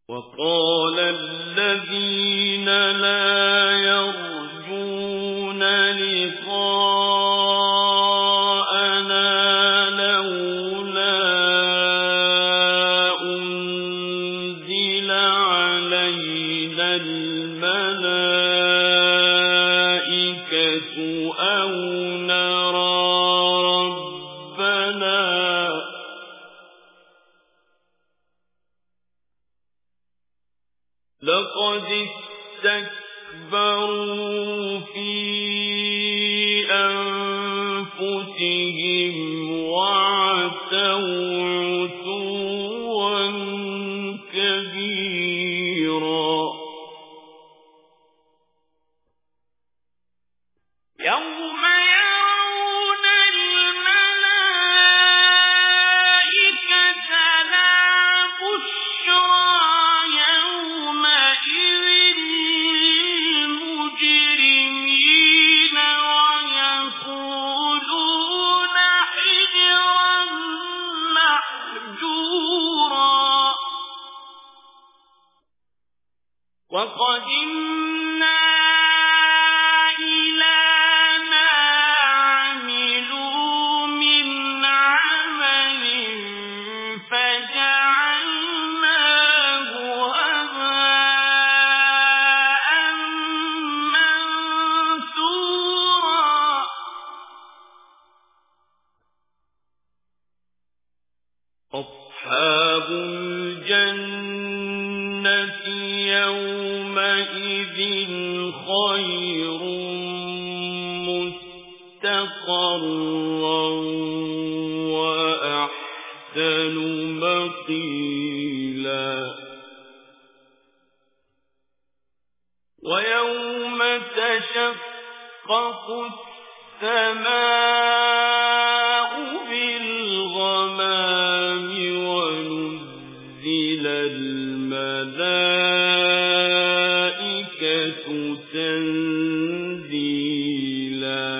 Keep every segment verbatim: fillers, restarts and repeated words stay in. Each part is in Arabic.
وقال الذين لا يرجون لقاءنا لولا أنزل علينا الملائكة أو نرى ربنا لقد استكبروا في أنفسهم وعتوا عتوا كبيرا يوم يرون الملائكة لا بشرى وقدمنا إلى ما عملوا من عمل فجعلناه هباء منثورا أصحاب الجنة يومئذ خير مستقرا وأحسن مقيلا ويوم تشقق السماء بالغمام ونزل الملائكة تنزيلا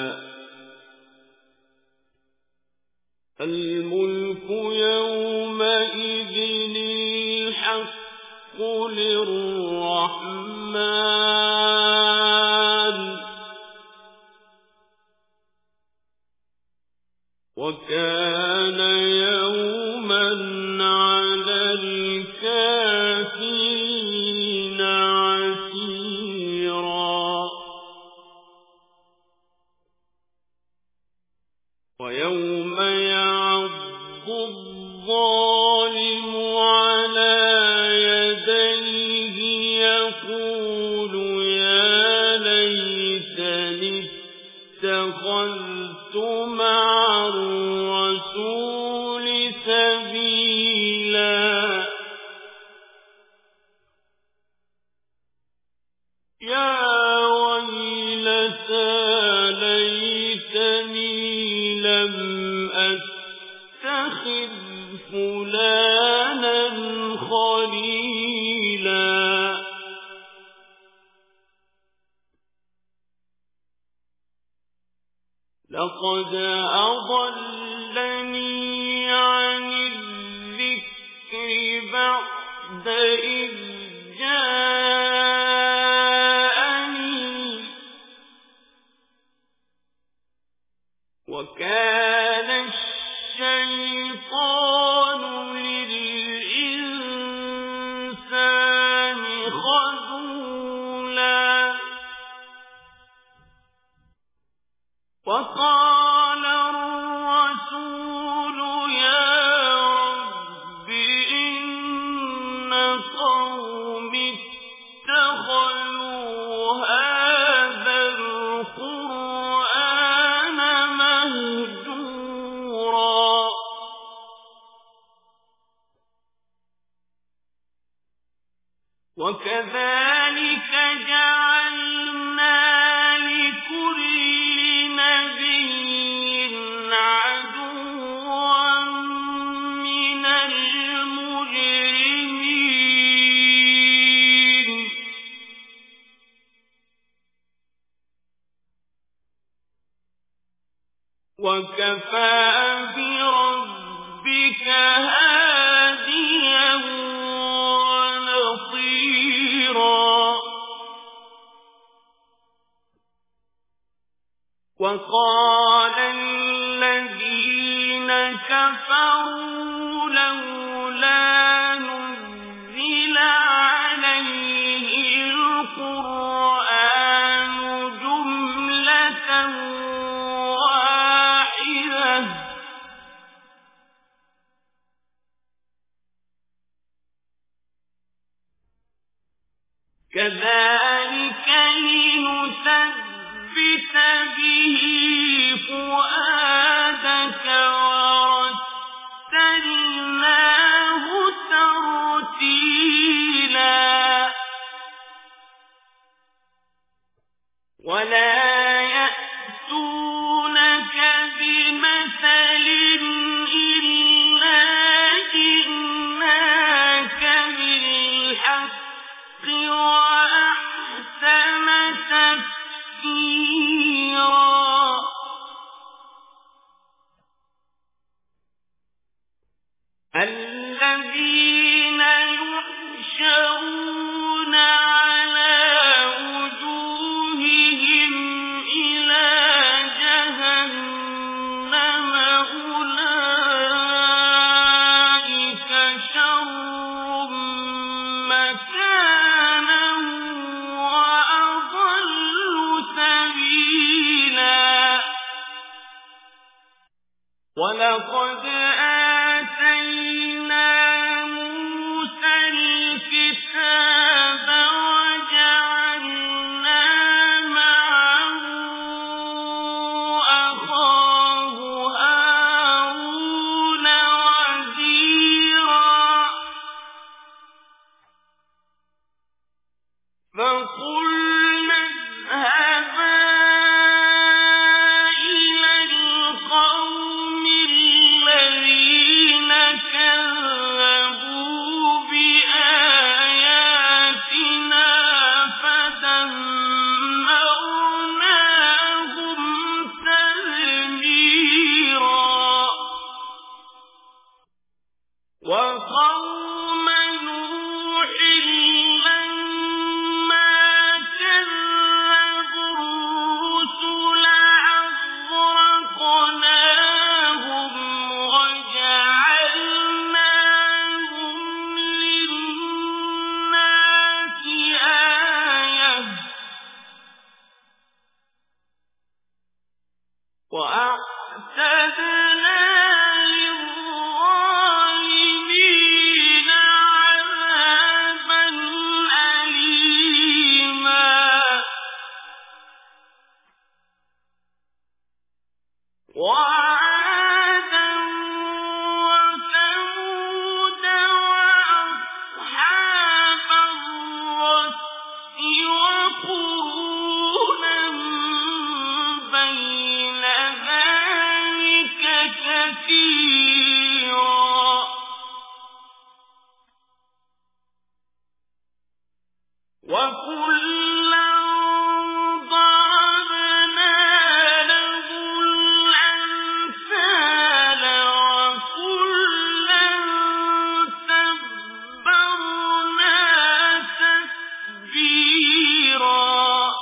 الملك يومئذ الحق للرحمن وكان يوما على الكافرين عسيرا ويوم يعض الظالم على يديه يقول يا ليتني اتخذت مع الرسول سبيلا يا ويلتى ليتني لم أتخذ فلانا خليلا لقد أضلني عن الذكر بعد إذ جاءني وكان الشيطان للإنسان خذولا وقال الرسول يا رب إن قومي اتخذوا هذا القرآن مهجورا وكذلك جعلنا لكل نبي عدوا من المجرمين وكفى بربك هاديا ونصيرا وقال الذين كفروا لولا نزل عليه القرآن جملة واحدة كذلك لنثبت به فؤادك ورتلناه ترتيلا ولا يأتونك بمثل إلا جئناك بالحق وأحسن تفسيرا الذين يحشرون على وجوههم إلى جهنم أولئك شر مكانا وأضل سبيلا ولقد آتينا موسى الكتاب وجعلنا معه أخاه هارون وزيرا فقلنا اذهبا إلى القوم الذين كذبوا بآياتنا فدمرناهم تدميرا وقوم نوح لما كذبوا الرسل أغرقناهم وجعلناهم للناس آية وأعتدنا للظالمين عذابا أليما وعادا وثمود وأصحاب الرس وقرونا بين ذلك كثيرا وكلا ضربنا له الأمثال وكلا تبرنا تتبيرا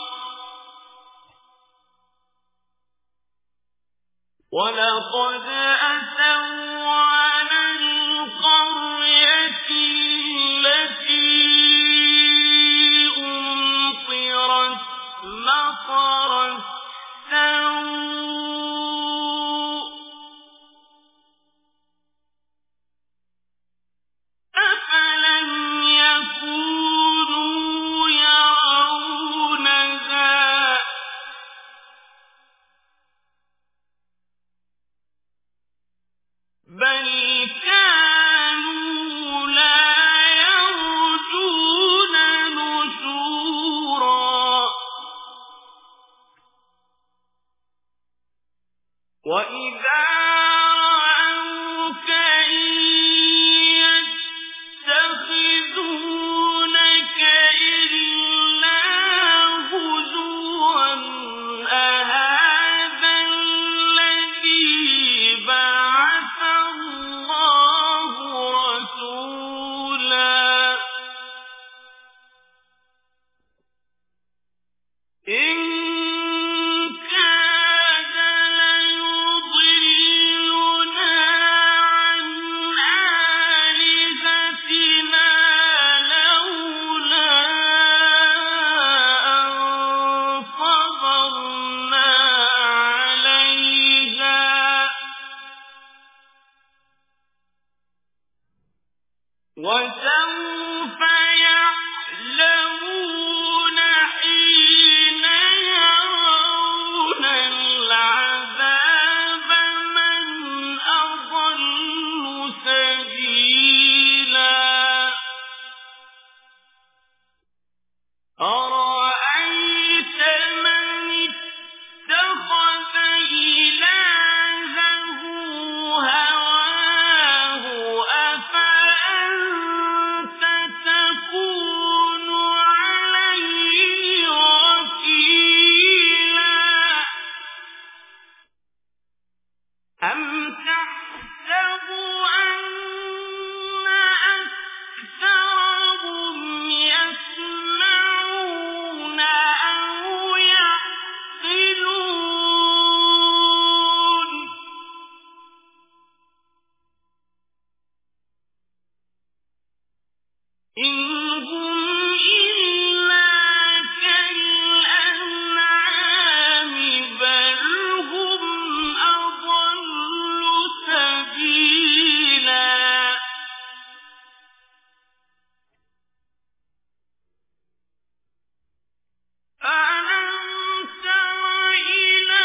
ولقد أتوا على القرية التي أمطرت مطر السوء أفلم يكونوا يرونها وسوف يعلمون حين يرون العذاب من أضل سبيلا أرأيت من اتخذ إلهه هواه أفأنت تكون عليه وكيلا أم تحسب أن أكثرهم يسمعون أو يعقلون إن هم إلا كالأنعام بل هم أضل سبيلا ألم تر إلى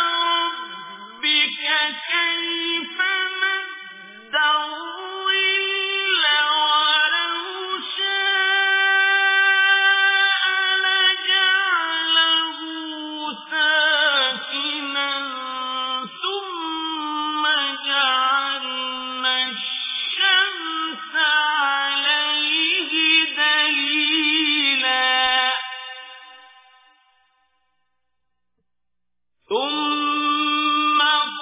ربك كيف مد الظل ولو شاء لجعله ساكنا ثم جعلنا الشمس عليه دليلا ثم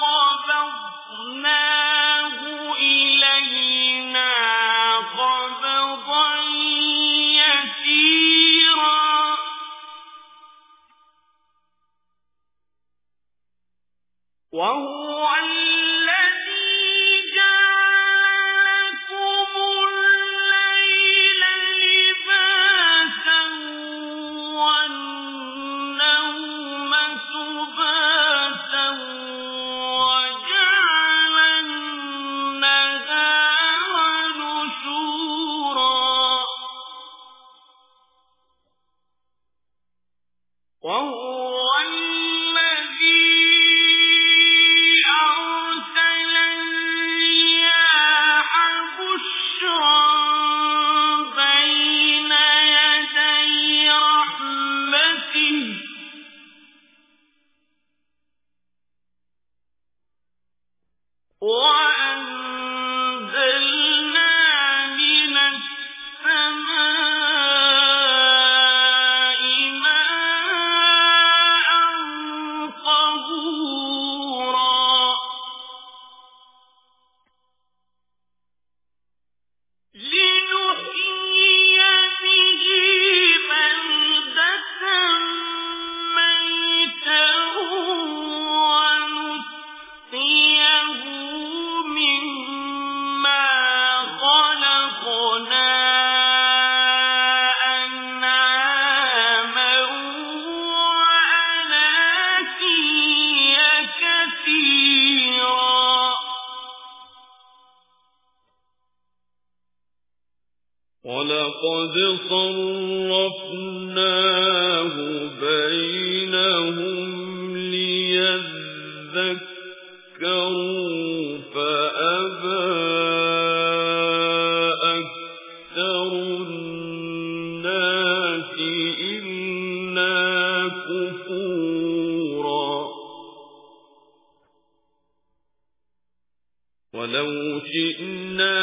قبضناه إلينا قبضا يسيرا وهو الذي جعل لكم الليل لباسا والنوم سباتا وجعل النهار نشورا وهو الذي أرسل الرياح بشرا بين يدي رحمته وأنزلنا من السماء ماء طهورا لنحيي به بلدة ميتا ونسقيه مما خلقنا أنعاما وأناسيا كثيرا ولقد صرفناه بينهم ليذكروا فأبى أكثر الناس إلا كفورا ولو شئنا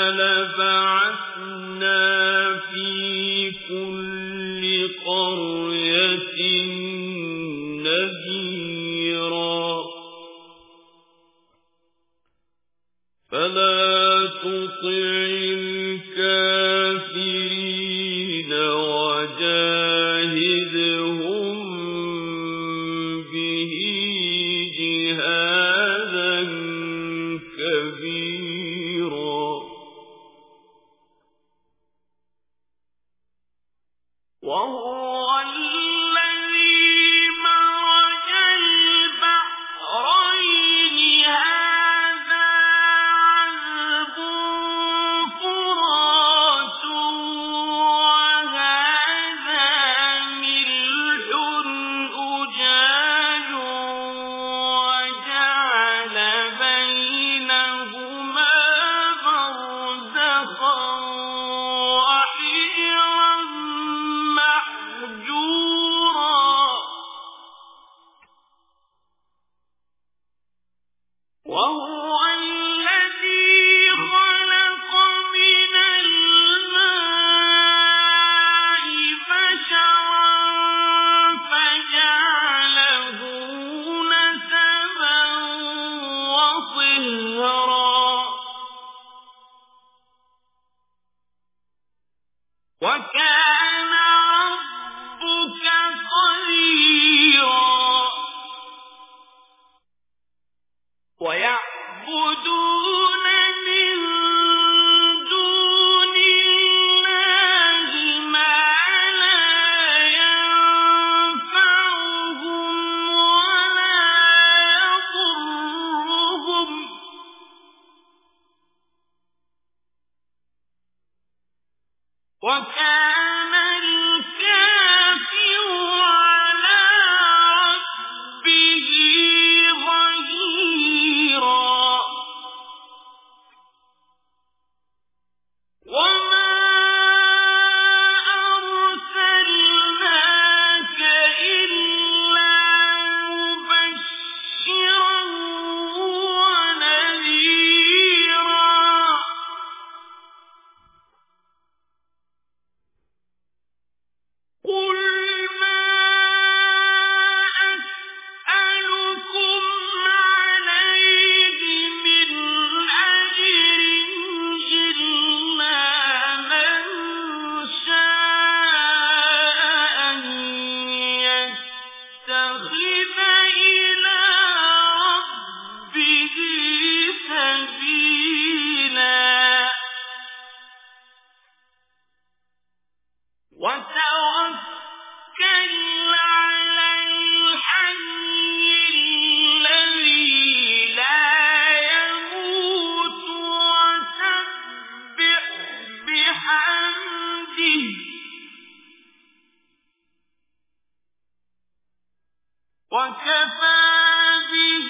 لبعثنا في كل قرية نذيرا فلا تطع الكافرين وجاهدهم به جهادا كبيرا وهو الذي مرج البحرين هذا عذب فرات وكان ربك قديرا ويعبدون من دون الله ما لا ينفعهم ولا يضرهم وكان الكافر على ربه ظهيرا وما أرسلناك إلا مبشرا ونذيرا قل ما أسألكم عليه من أجر إلا من شاء أن يتخذ إلى ربه سبيلا وتوكل على الحي الذي لا يموت وسبح بحمده وكفى به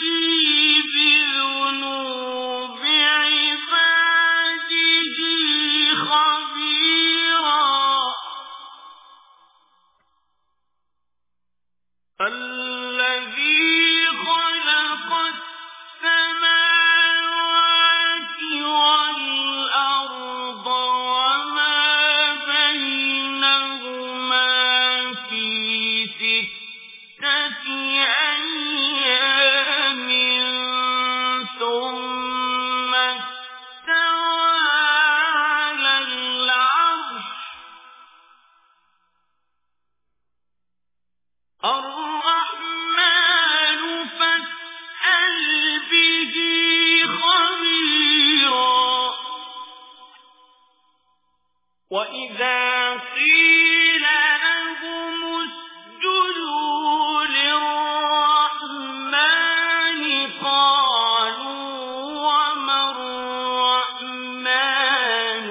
بذنوب عباده خبيرا الذي خلق السماوات والأرض وما بينهما في ستة أيام ثم استوى على العرش الرحمن فاسأل به خبيرا وإذا قيل لهم اسجدوا للرحمن قالوا وما الرحمن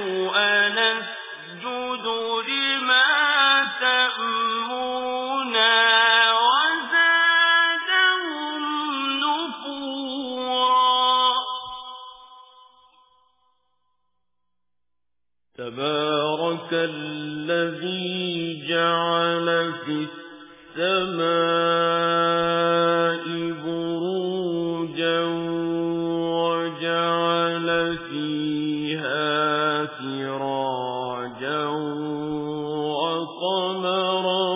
أنسجد لما تأمرنا تبارك الذي جعل في السماء بروجا وجعل فيها سراجا وقمرا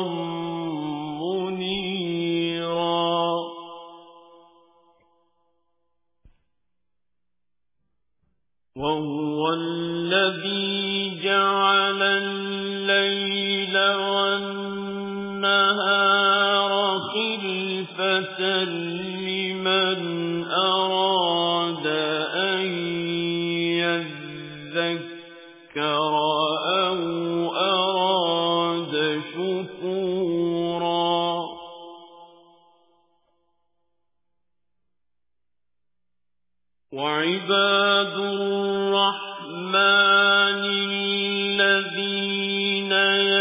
منيرا وهو الذي جعل الليل والنهار خلفة لمن أراد أن يذكر أو أراد شكورا وعباد الرحمن الذين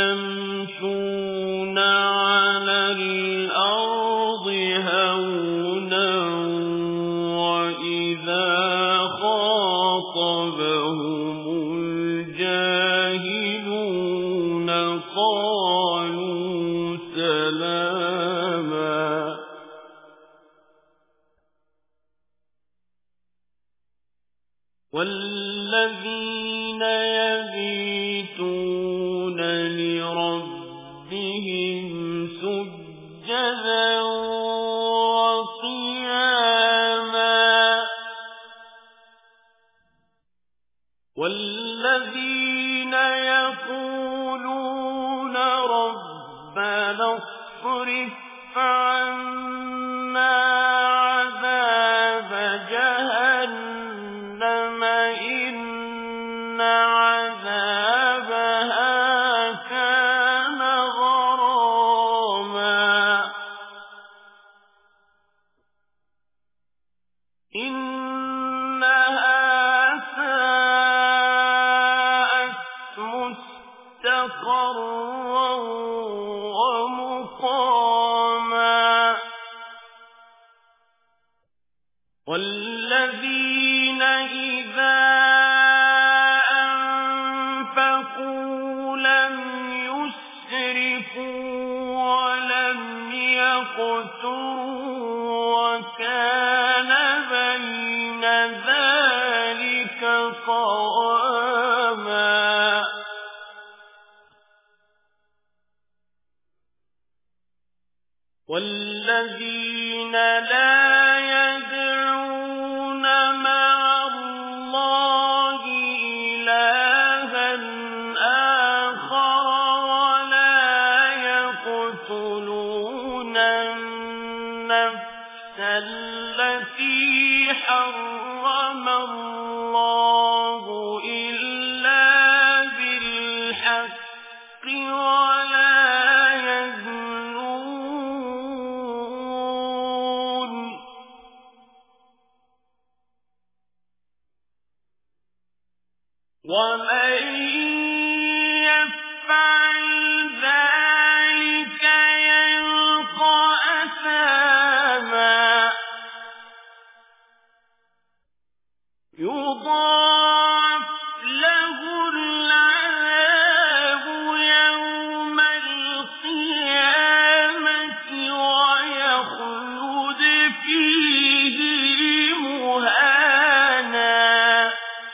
يمشون على الأرض هونا وإذا خاطبهم الجاهلون قالوا سلاما والذين يبيتون لربهم سجدا وقياما والذين يقولون ربنا اصرف عنا عذاب جهنم إن عذابها كان غراما إنها ساءت مستقرا ومقاما والذين إذا أنفقوا لم يسرفوا ولم يقتروا وكان بين ذلك قواما والذين لا يدعون مع الله إلها آخر ولا يقتلون النفس التي حرم الله إلا بالحق ولا يزنون ومن يفعل ذلك يلقى أثاما يضاعف له العذاب يوم القيامة ويخلد فيه مهانا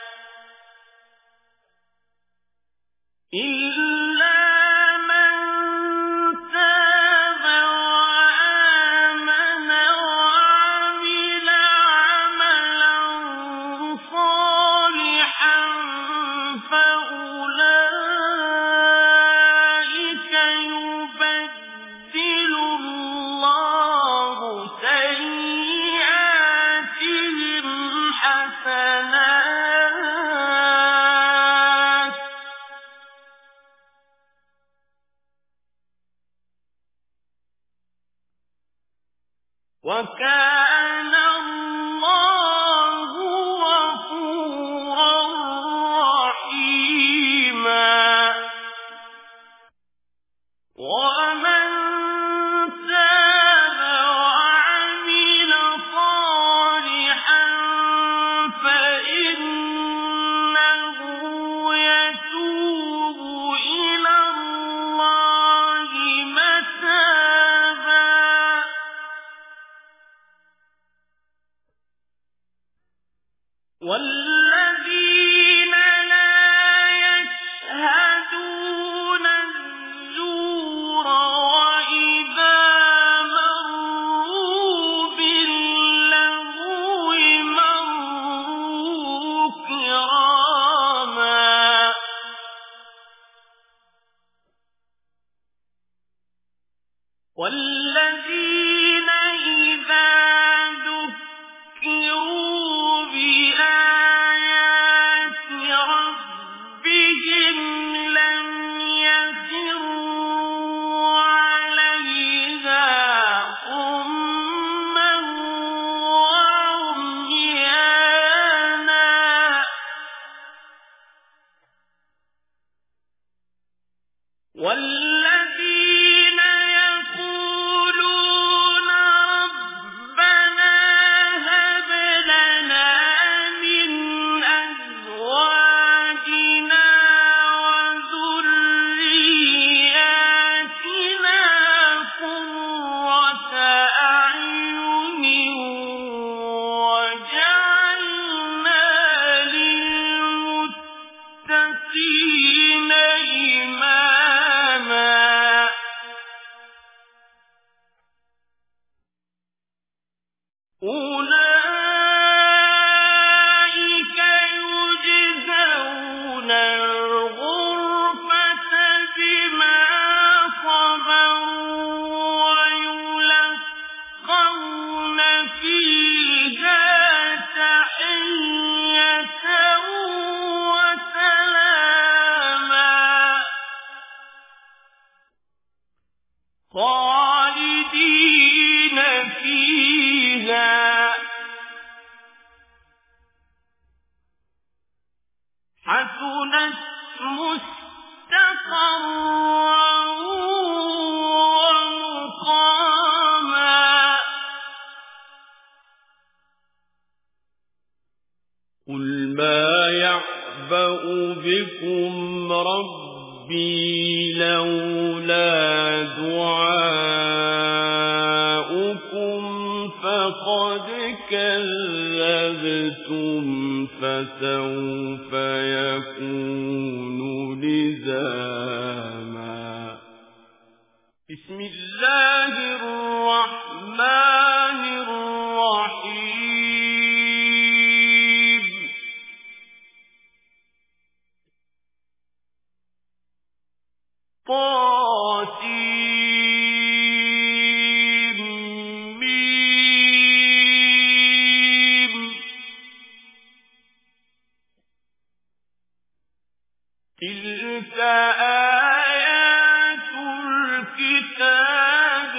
إلا من تاب وآمن وعمل عملا صالحا فأولئك يبدل الله سيئاتهم حسنات وكان الله غفورا رحيما ومن تاب وعمل صالحا فإنه يتوب إلى الله متابا والذين لا يشهدون الزور وإذا مروا باللغو مروا كراما والذين إذا ذكروا بآيات ربهم لم يخروا عليها صما وعميانا والذين يقولون ربنا هب لنا من أزواجنا وذرياتنا قرة أعين وجعلنا للمتقين إماما أولئك يجزون الغرفة بما صبروا ويلقون فيها تحية وسلاما خالدين فيها حسنت مستقرا ومقاما قل ما يعبأ بكم ربي لولا دعاؤكم فقد كذبتم فسوف يكون لزاما بسم الله الرحمن الرحيم طاسيم ميم تلك آيات الكتاب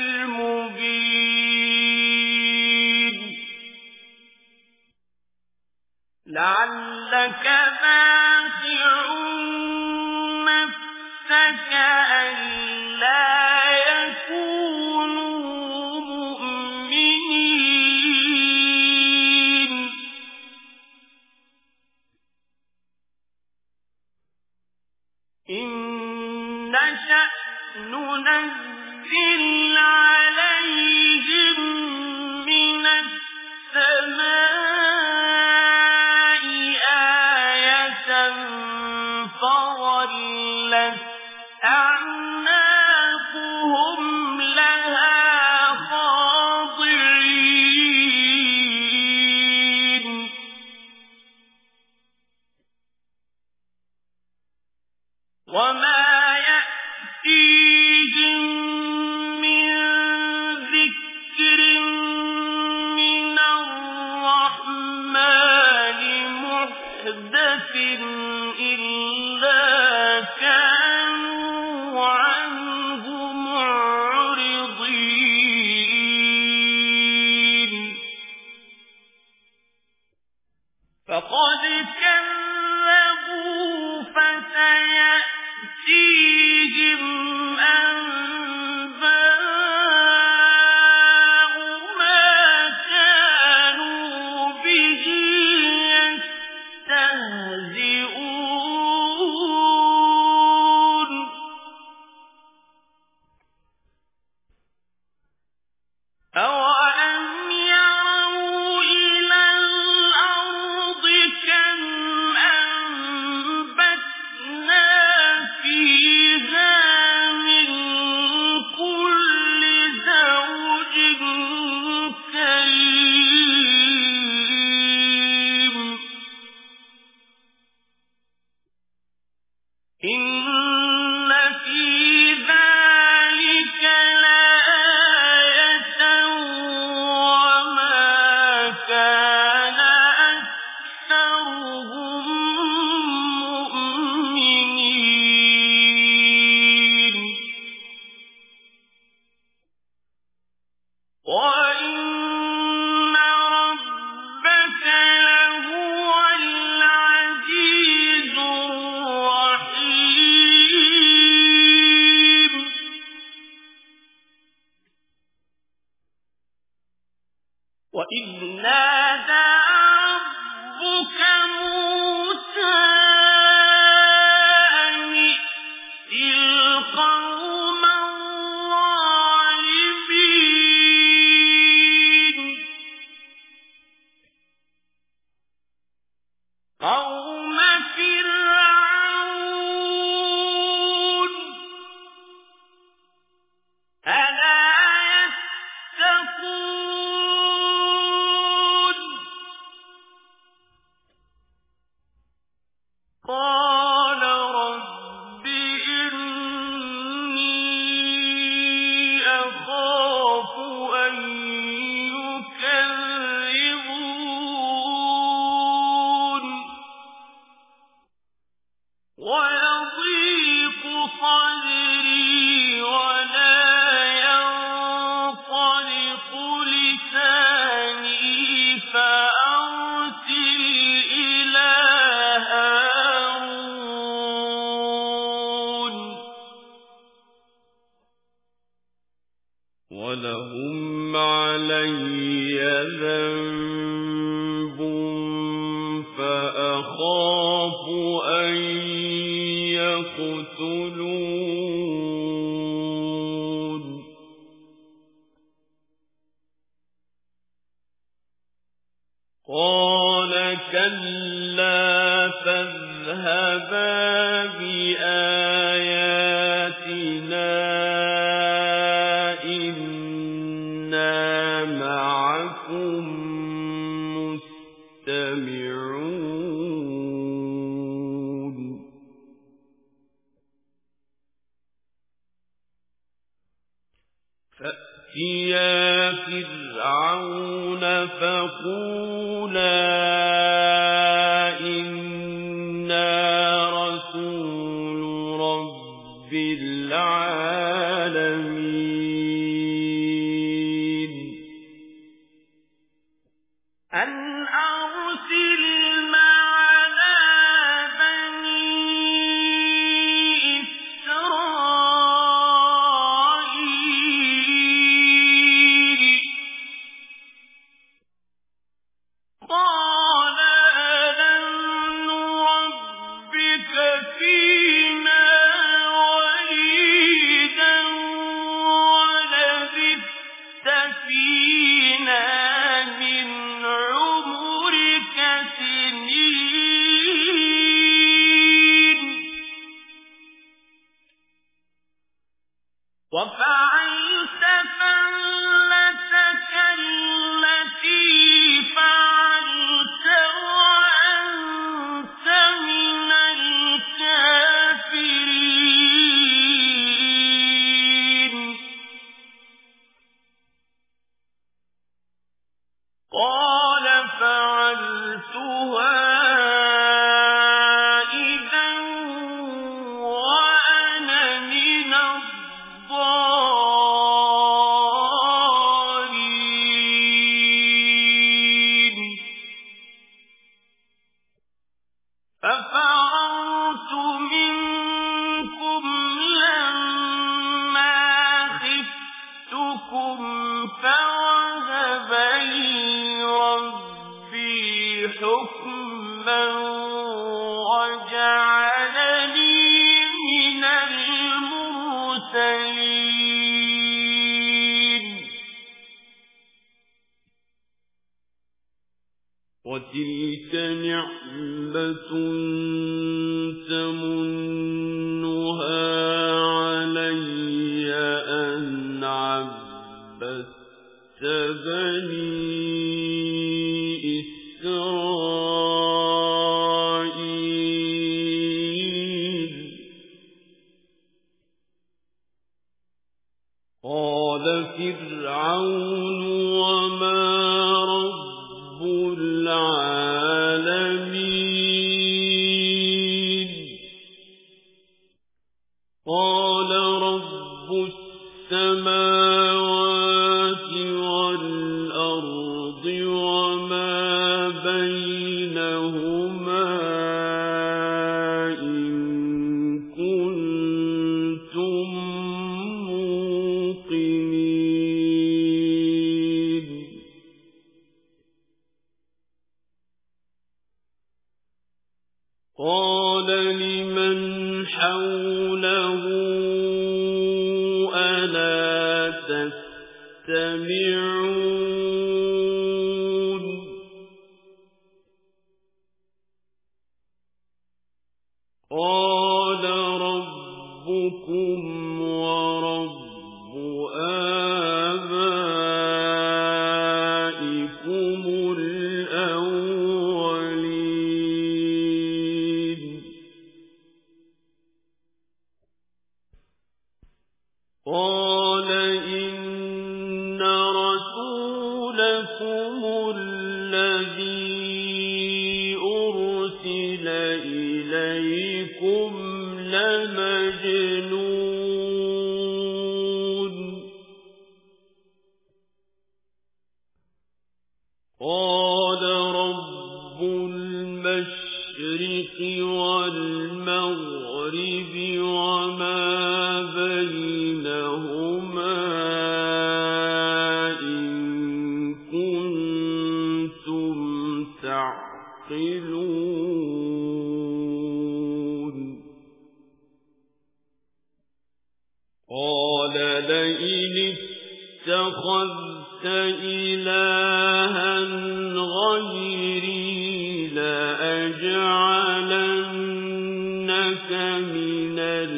المبين لعلك باخع نفسك ألا يكونوا مؤمنين إن نشأ ننزل عليهم من السماء آية فظلت أعناقهم لها خاضعين وما يأتيهم من ذكر من الرحمن محدث إلا كانوا عنه معرضين فقد كذبوا فسيأتيهم أنباء ما كانوا به يستهزئون أولم يروا إلى الأرض كم أنبتنا فيها من كل زوج كريم إن في ذلك لآية وما كان أكثرهم مؤمنين وإن ربك لهو العزيز الرحيم وإذ نادى ربك موسى أن ائت القوم الظالمين قوم فرعون ألا يتقون قال ويضيق صدري ولا ينطلق لساني فأرسل إلى هارون ولهم علي ذنب فأخاف أن يقتلون قال كلا فاذهبا بآياتنا إنا معكم مستمعون فأتيا فرعون فقولا إنا رسول رب العالمين أن أرسل معنا بني إسرائيل قال ألم نربك فينا وليدا ولبثت فينا من عمرك سنين وفعلت فعلتك التي فعلت وأنت من الكافرين قال فعلتها إذا وأنا من الضالين ففررت منكم لما خفتكم فوهب لي ربي حكما وجعلني من المرسلين وتلك نعمة تمنها علي أن عبدت بني إسرائيل قال فرعون وما رب العالمين قال رب السماوات والأرض وما بينهما إن كنتم موقنين قال لمن حوله ألا تستمعون قال ربكم ورب آبائكم الأولين قال إن رسولكم الذي أرسل إليكم إليكم لمجنون قال رب المشرق والمغرب وما بينهما إن كنتم تعقلون قال لئن اتخذت إلها غيري لأجعلنك من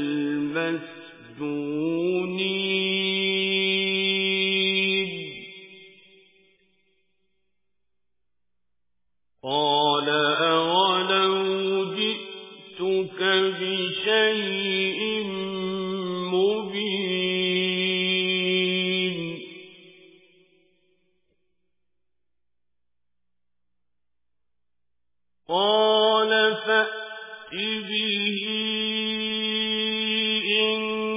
المسجونين قال أولو جئتك بشيء مبين قال فأت به إن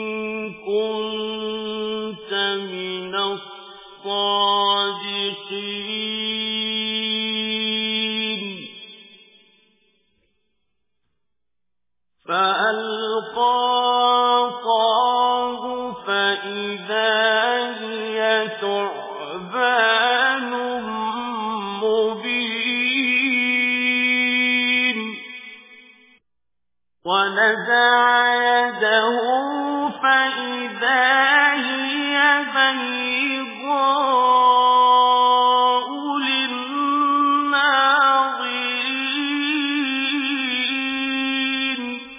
كنت من الصادقين فألقى عصاه فإذا هي ثعبان مبين ونزع يده فإذا هي بيضاء للناظرين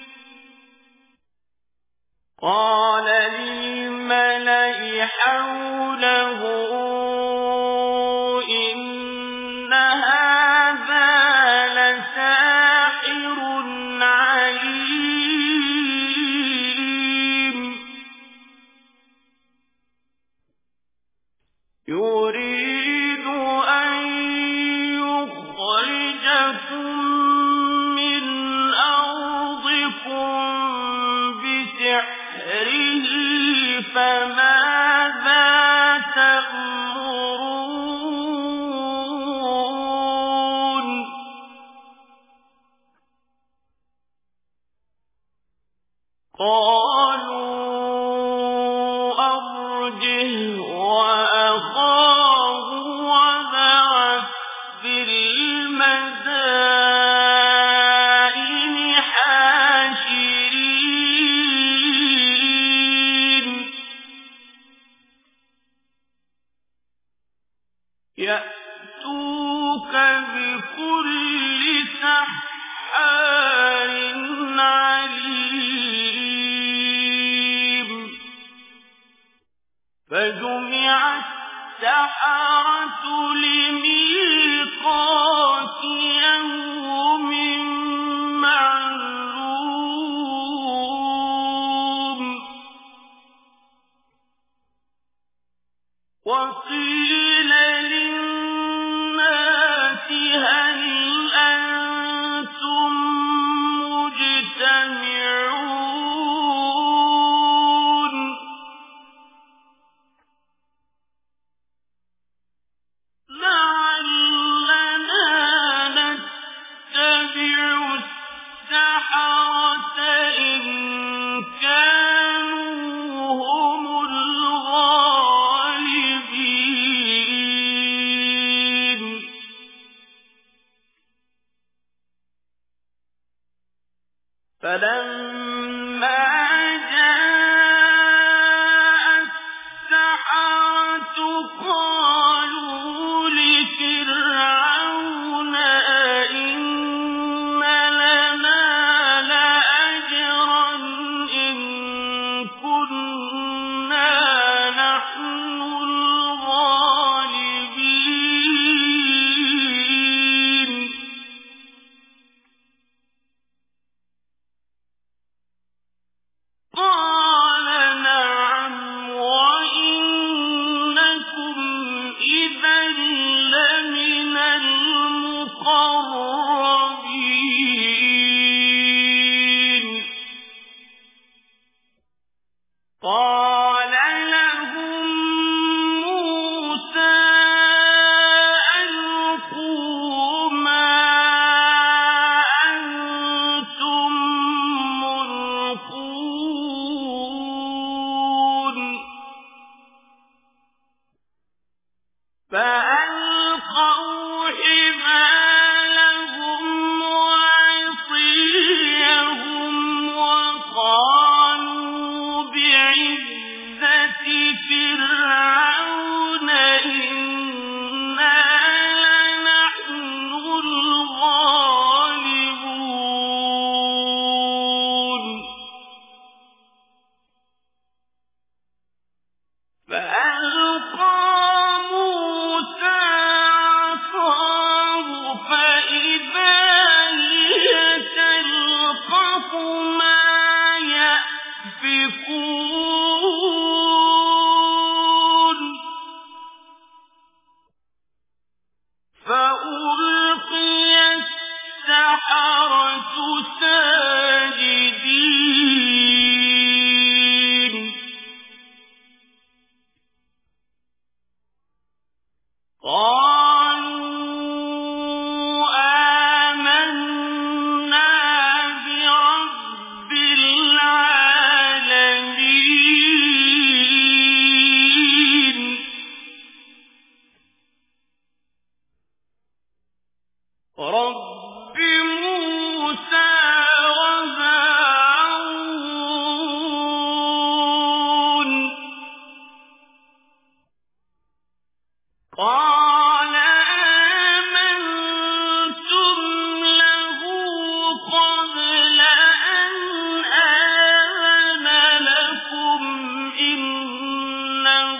قال للملأ حوله إن هذا لساحر عليم يريد أن يخرجكم من أرضكم بسحره فماذا تأمرون قالوا أرجه وأخاه وابعث في المدائن حاشرين يأتوك بكل سحار عليم فجمع السحرة لميقات يوم معلوم وقيل للناس هل أنتم مجتمعون لعلنا نتبع السحرة إن كانوا هم الغالبين فلما جاء السحرة قالوا لفرعون أئن لنا لأجرا إن كنا نحن الغالبين يؤفكون فألقي السحرة ساجدين قالوا آمنا برب العالمين رب موسى وهارون قال آمنتم له قبل أن آذن لكم إنه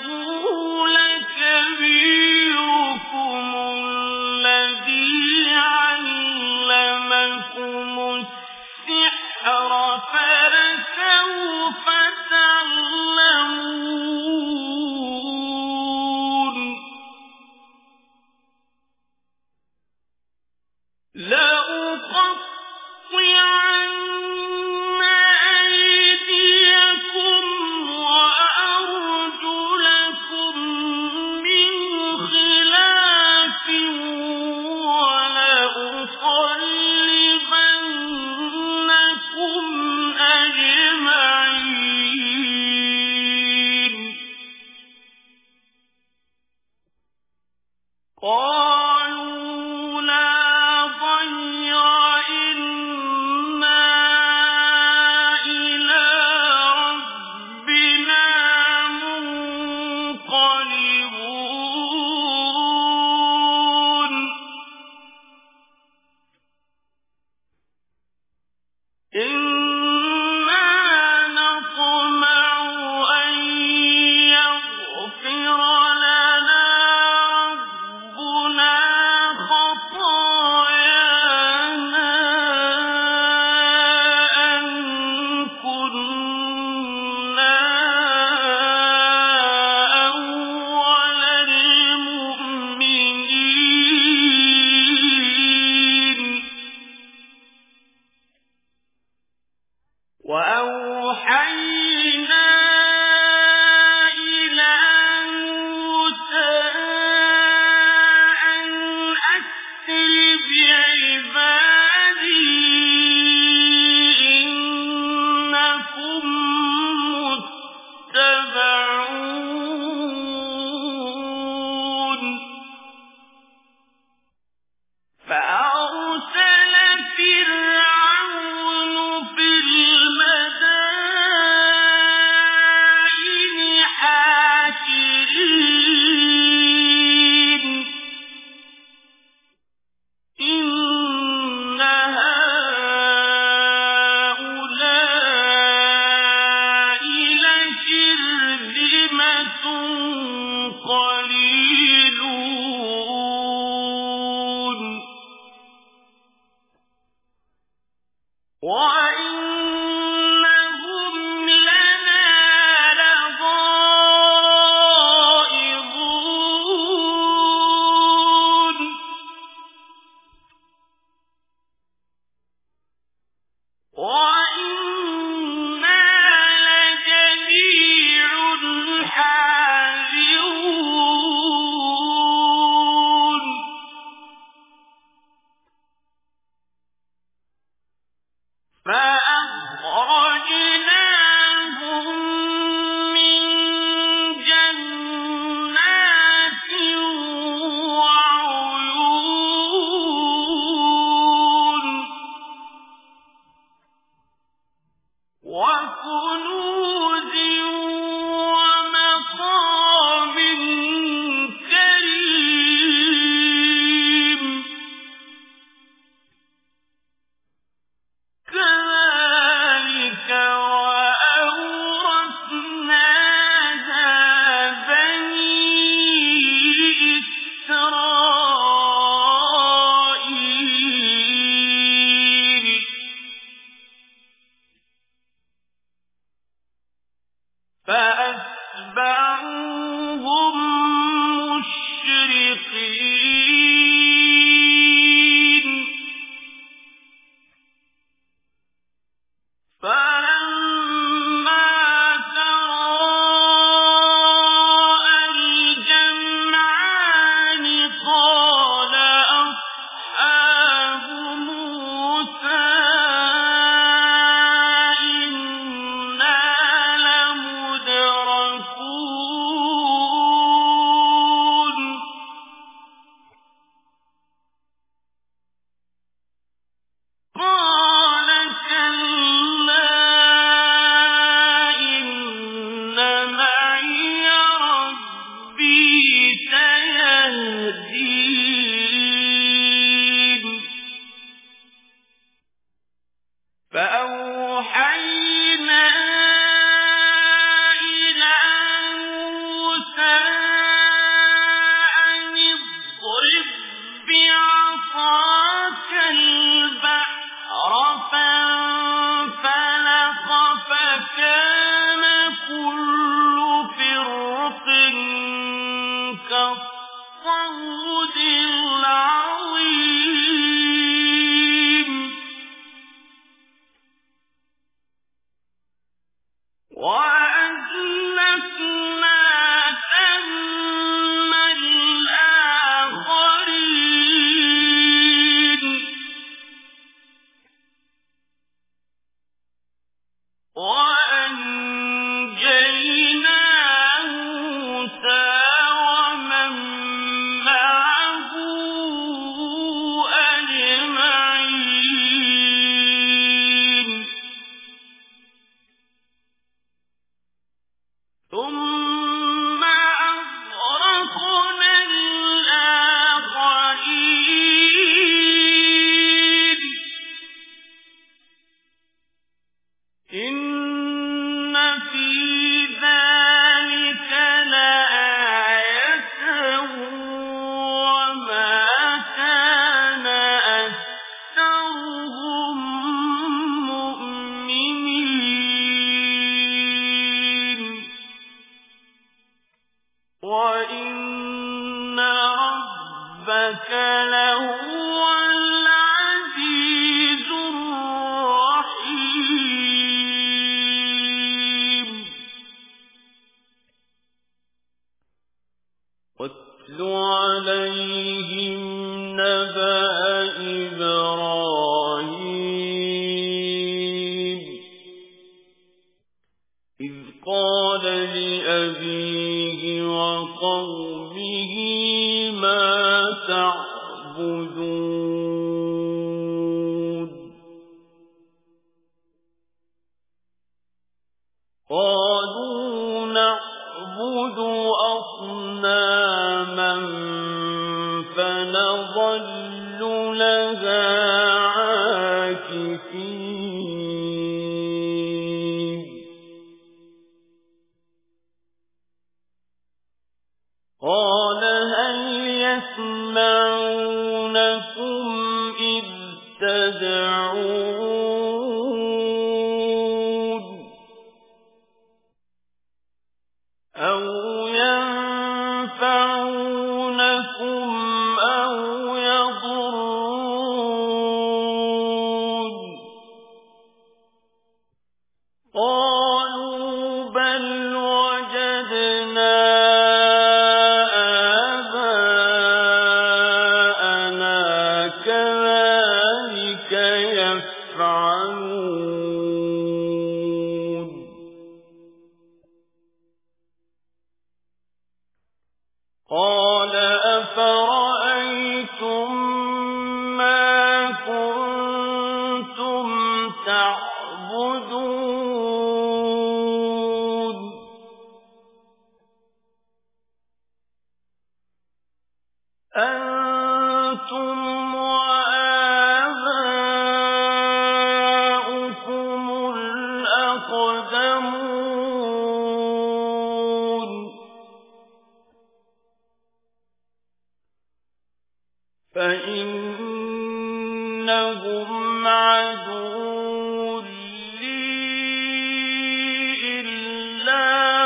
لكبيركم الذي علمكم السحر فلسوف تعلمون لأقطعن أيديكم وأرجلكم من خلاف ولأصلبنكم أجمعين قالوا لا ضير إنا إلى ربنا منقلبون إنا نطمع أن يغفر لنا ربنا خطايانا أن كنا أول المؤمنين وأوحينا إلى موسى أن أسر بعبادي إنكم متبعون فأرسل فرعون في المدائن حاشرين إن هؤلاء لشرذمة قليلون وإنهم لنا لغائظون وإنا لجميع حاذرون فأخرجناهم من جنات وعيون وكنوز ومقام كريم كذلك وأورثناها بني إسرائيل فأتبعوهم مشرقين فلما تراءى الجمعان قال أصحاب موسى إنا لمدركون قال كلا إن معي ربي سيهدين فأوحينا إلى موسى أن اضرب بعصاك البحر فانفلق فكان كل فرق كالطود العظيم وأزلفنا ثم الآخرين وأنجينا موسى ومن معه أجمعين ثم أغرقنا الآخرين إن في ذلك لآية وما كان أكثرهم مؤمنين وإن ربك لهو العزيز الرحيم واتل عليهم نبأ إبراهيم إذ قال لأبيه وقومه ما تعبدون قالوا نعبد أصناما فنظل لها عاكفين قال هل يسمعونكم إذ تدعون أو ينفعونكم أو يضرون قالوا بل وجدنا آباءنا كذلك يفعلون قال أفرأيتم ما كنتم تعبدون أنتم وآباؤكم الأقدمون فإنهم عدو لي إلا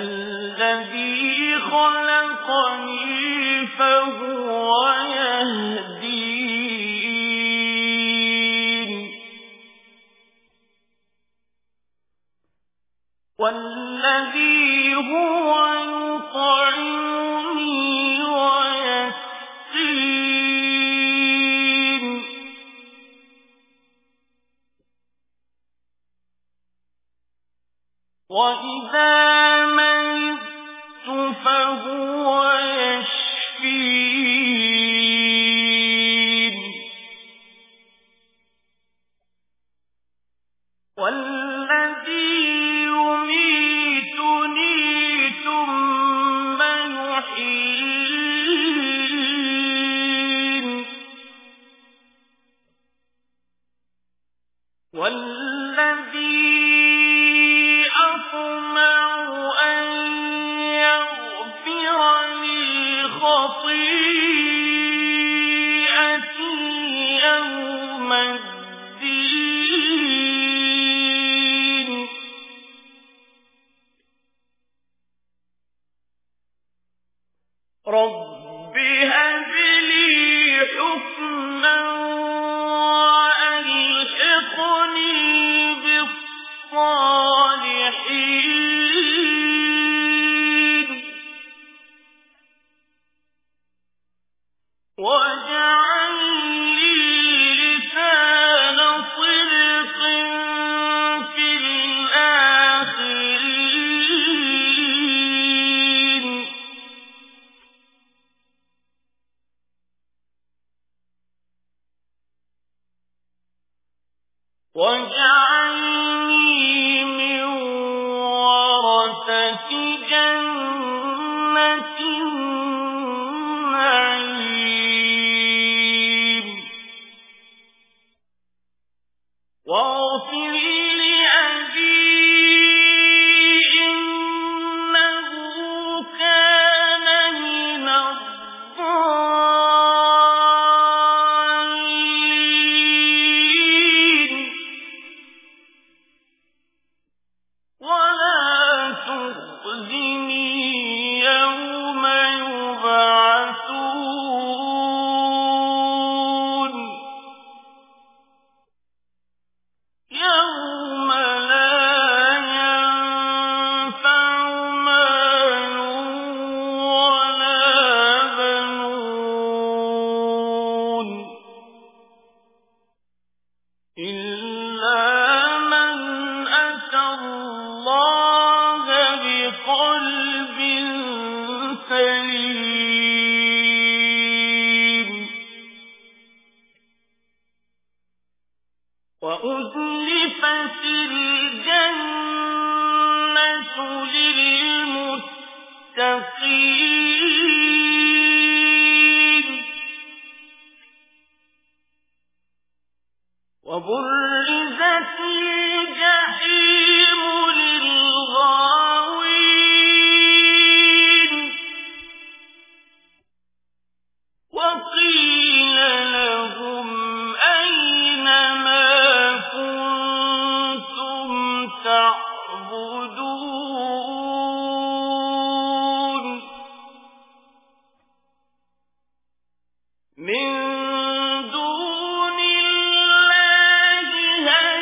الذي خلقني فهو يهدين والذي هو يطعمني ويسقين وإذا مرضت فهو يشفين والذي يميتني ثم يحيين والذي أطمع أن يغفر لي خطيئتي يوم الدين رب هب لي حكما وألحقني بالصالحين واجعل لي لسان صدق في الآخرين واجعلني من ورثة جنة النعيم واغفر لأبي إنه كان من الضالين ولا تخزني يوم يبعثون يوم لا ينفع مال ولا بنون إلا من أتى الله بقلب سليم وأزلفت الجنة للمتقين وبرزت الجحيم للغاوين وقيل لهم أين ما كنتم تعبدون من دون الله هل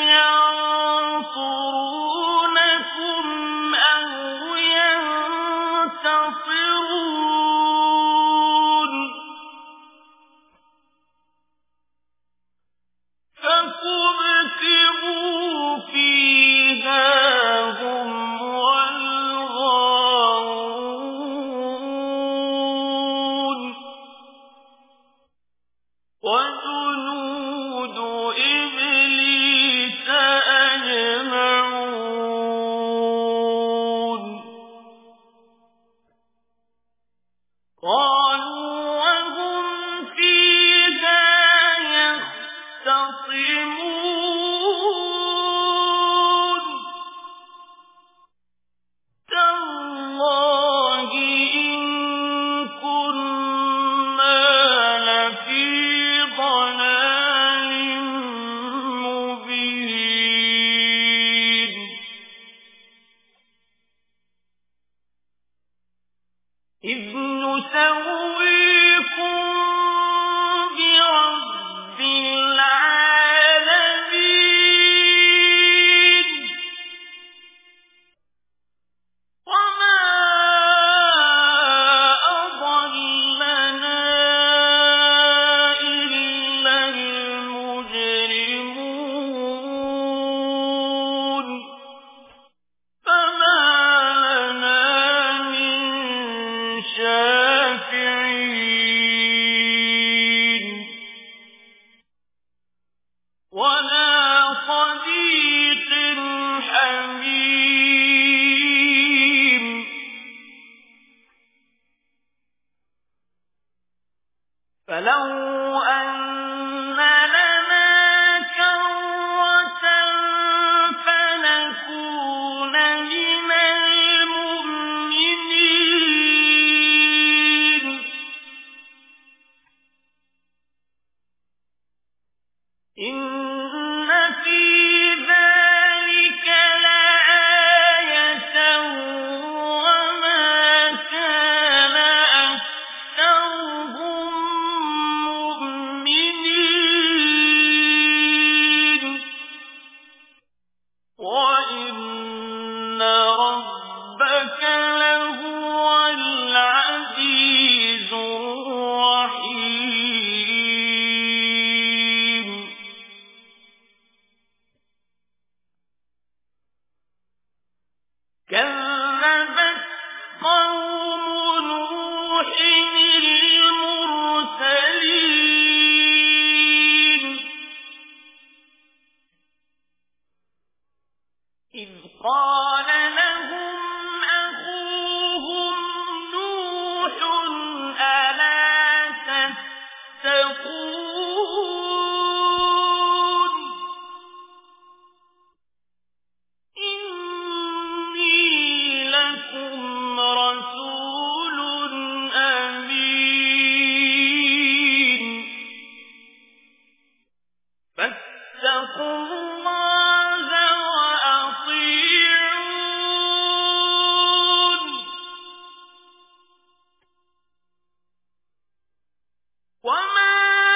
ينصرونكم أو ينتصرون فكبكبوا فيها هم والغاوون إذ نسويكم برب العالمين وما أضلنا إلا المجرمون فما لنا من شافعين ولا صديق حميم فلو أن لنا كرة فنكون من المؤمنين إن في ذلك لآية وما كان أكثرهم مؤمنين وإن ربك لهو العزيز الرحيم كذبت قوم نوح المرسلين إذ قال لهم أخوهم نوح ألا تتقون إني لكم رسول أمين فاتقوا الله وأطيعون وما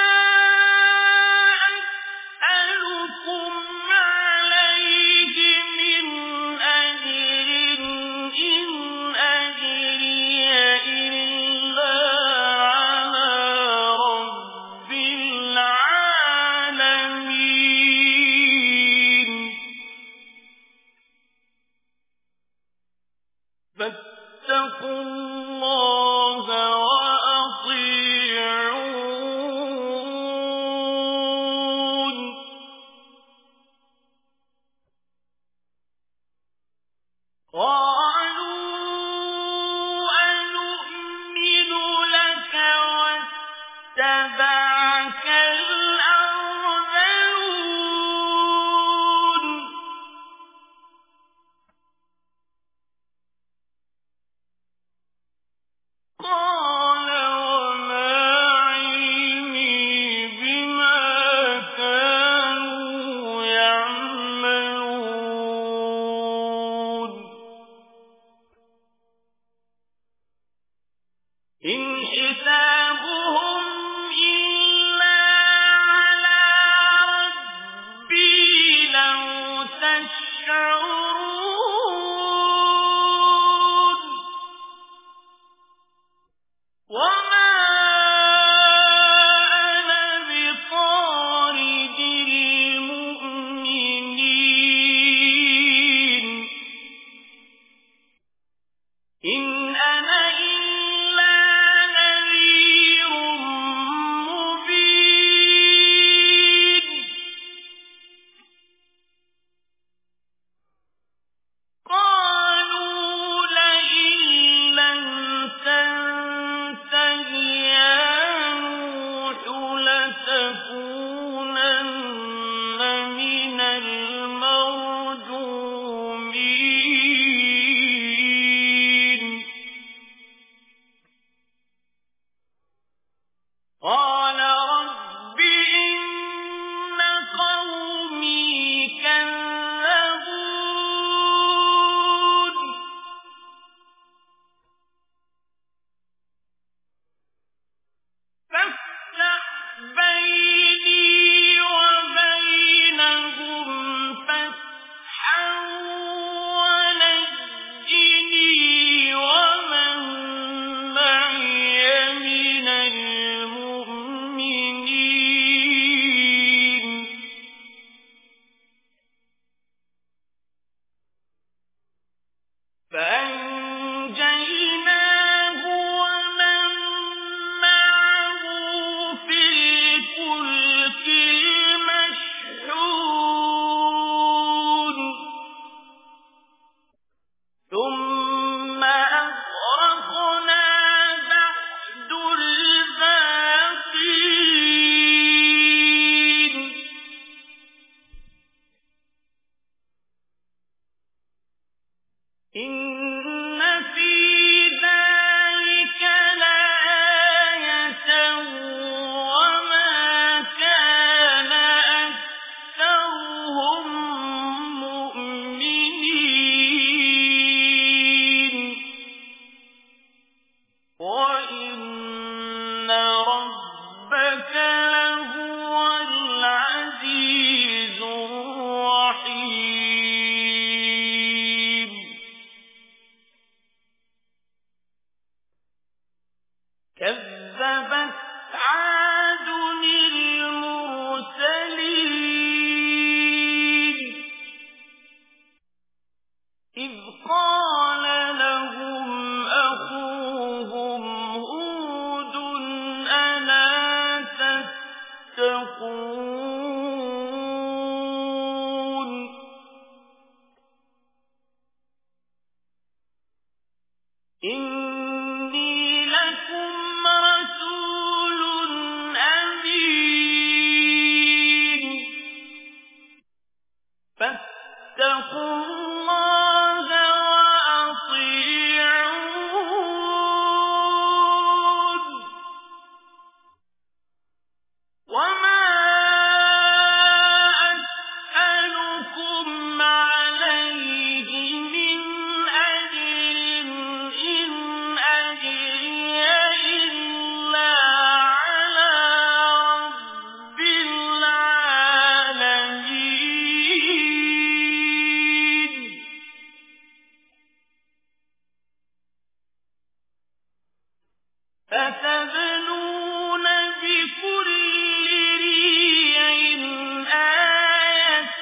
أسألكم عليه من أجر إن أجري إلا على رب العالمين فاتقوا الله وأطيعون قالوا أنؤمن لك واتبعك الأرذلون قال وما علمي بما كانوا يعملون إن حسابهم إلا على ربي لو تشعرون وما أنا بطارد المؤمنين إن أنا إلا نذير مبين قالوا لئن لم تنته يا نوح لتكونن من المرجومين كذبت عاد المرسلين إذ قال لهم أخوهم هود ألا تتقون إني لكم رسول أمين فاتقوا الله وأطيعون وما أسألكم عليه من أجر إن أجري إلا على رب العالمين أتبنون بكل ريع آية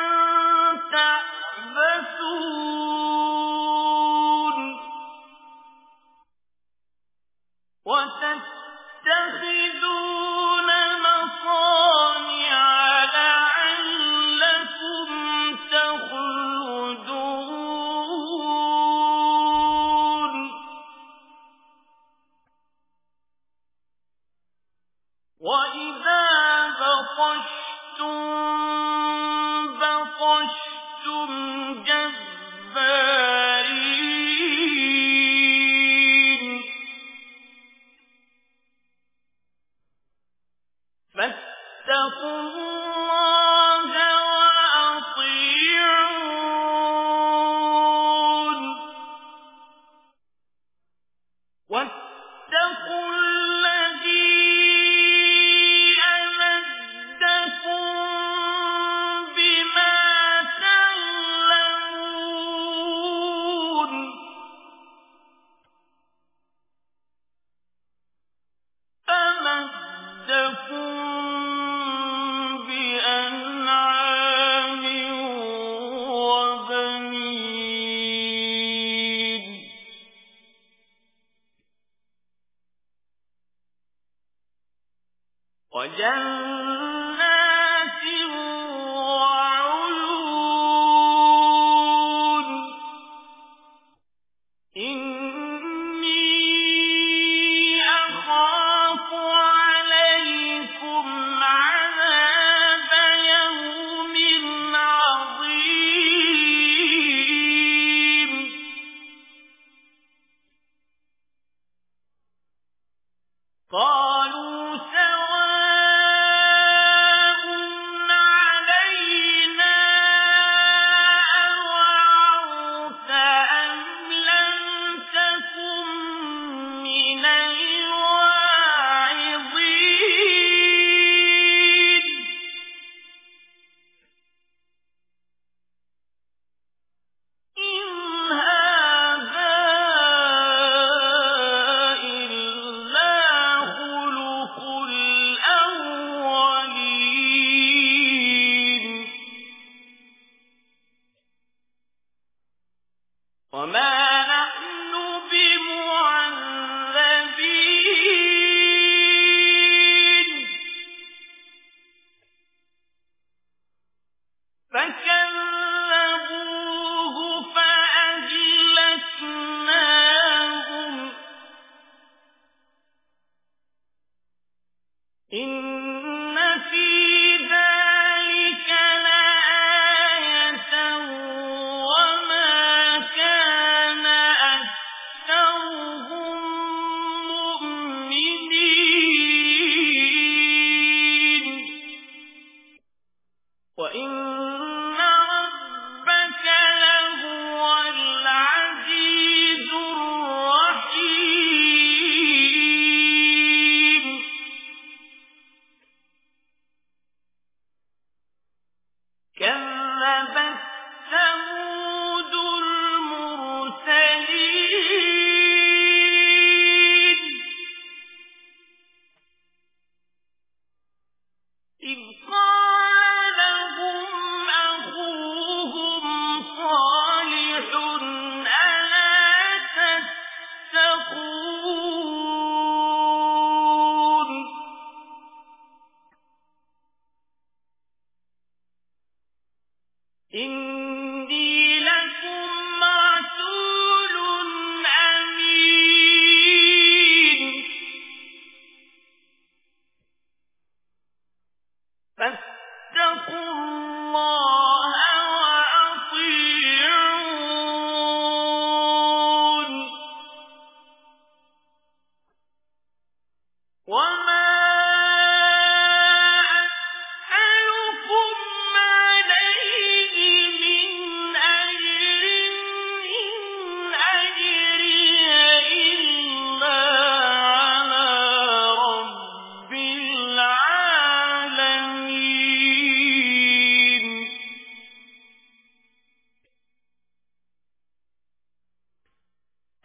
تعبثون وتتخذون مصانع لعلكم تخلدون وإذا بطشتم بطشتم جبارين فاتقوا الله وأطيعون واتقوا الذي أمدكم بما تعلمون أمدكم بأنعام وبنين وجنات وعيون إني أخاف عليكم عذاب يوم عظيم قالوا سواء علينا أوعظت أم لم تكن من الواعظين إن هذا إلا خلق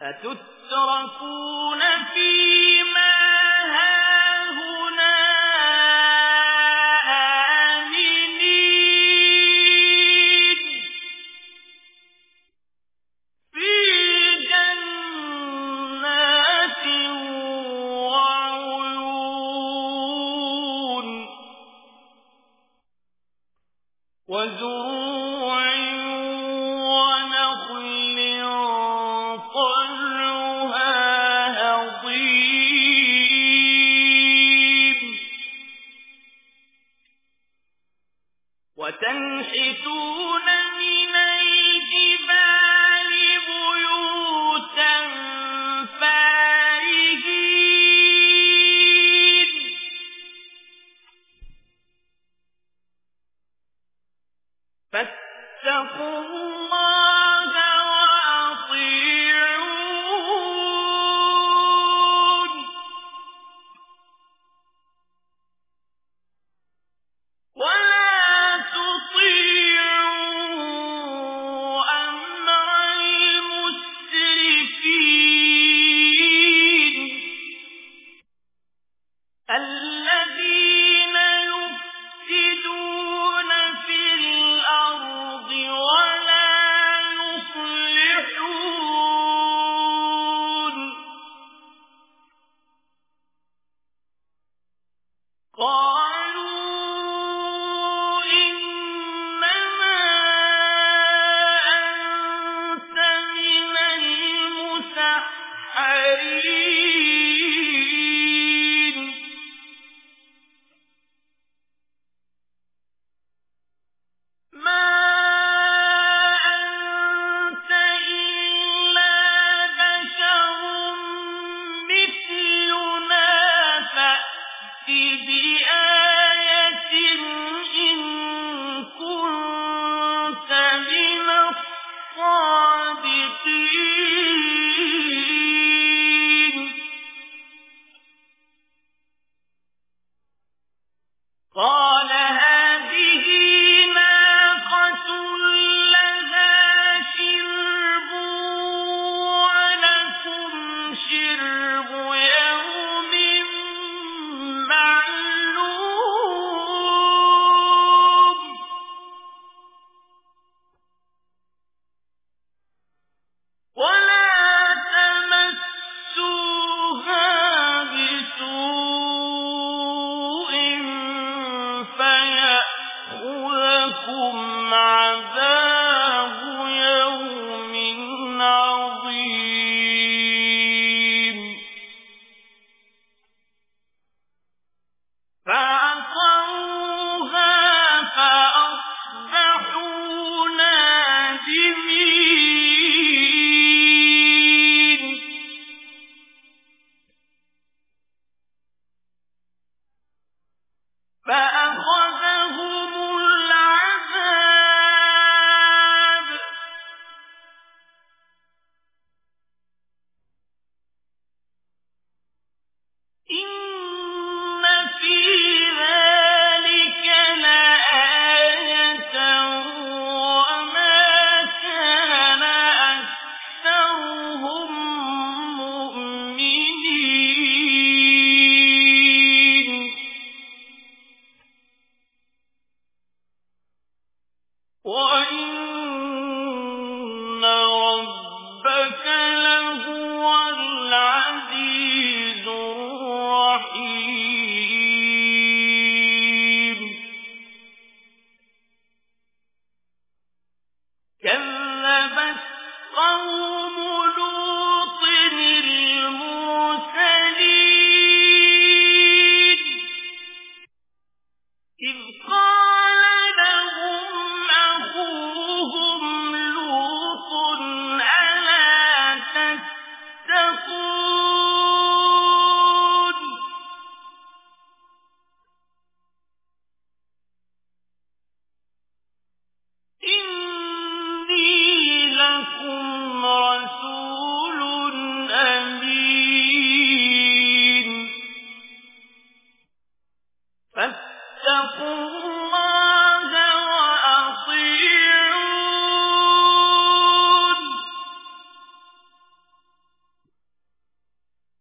أتتركون فيما هاهنا آمنين في جنات وعيون وزروع ونخل طلعها هضيم وتنحتون من الجبال بيوتا فارهين فاتقوا الله وأطيعون ولا تطيعوا أمر المسرفين الذين يفسدون في الأرض ولا يصلحون قالوا إنما أنت من المسحرين ما أنت إلا بشر مثلنا فأت بآية إن كنت من الصادقين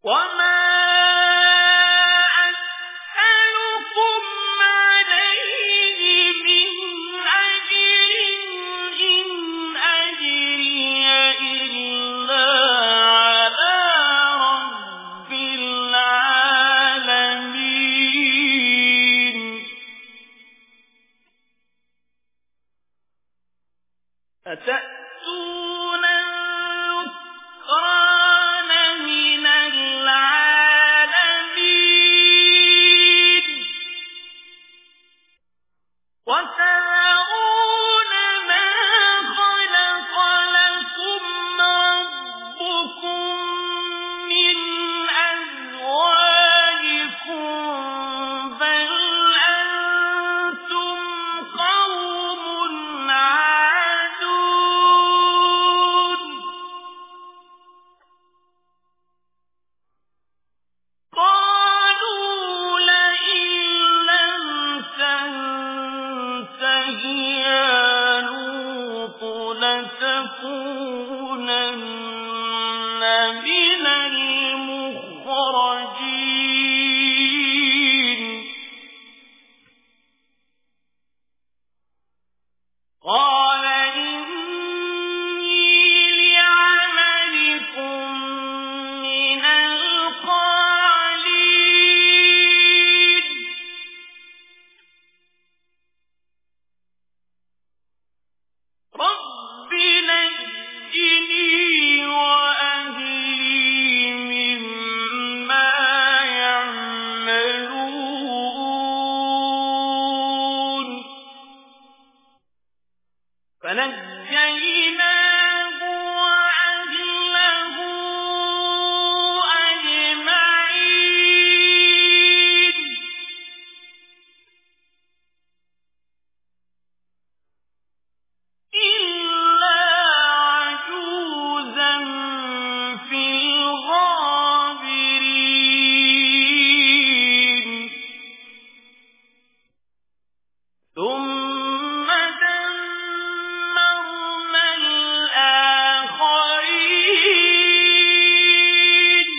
وما أسألكم عليه من أجر إن أجري إلا على رب العالمين أتأتون الذكران من العالمين وتذرون ما خلق لكم ربكم من أزواجكم بل أنتم قوم عادون قالوا لئن لم تنته يا لوط لتكونن من المخرجين قال إني لعملكم من القالين رب نجني وأهلي مما يعملون فنجيناه وأهله أجمعين إلا عجوزا في الغابرين ثم دمرنا الآخرين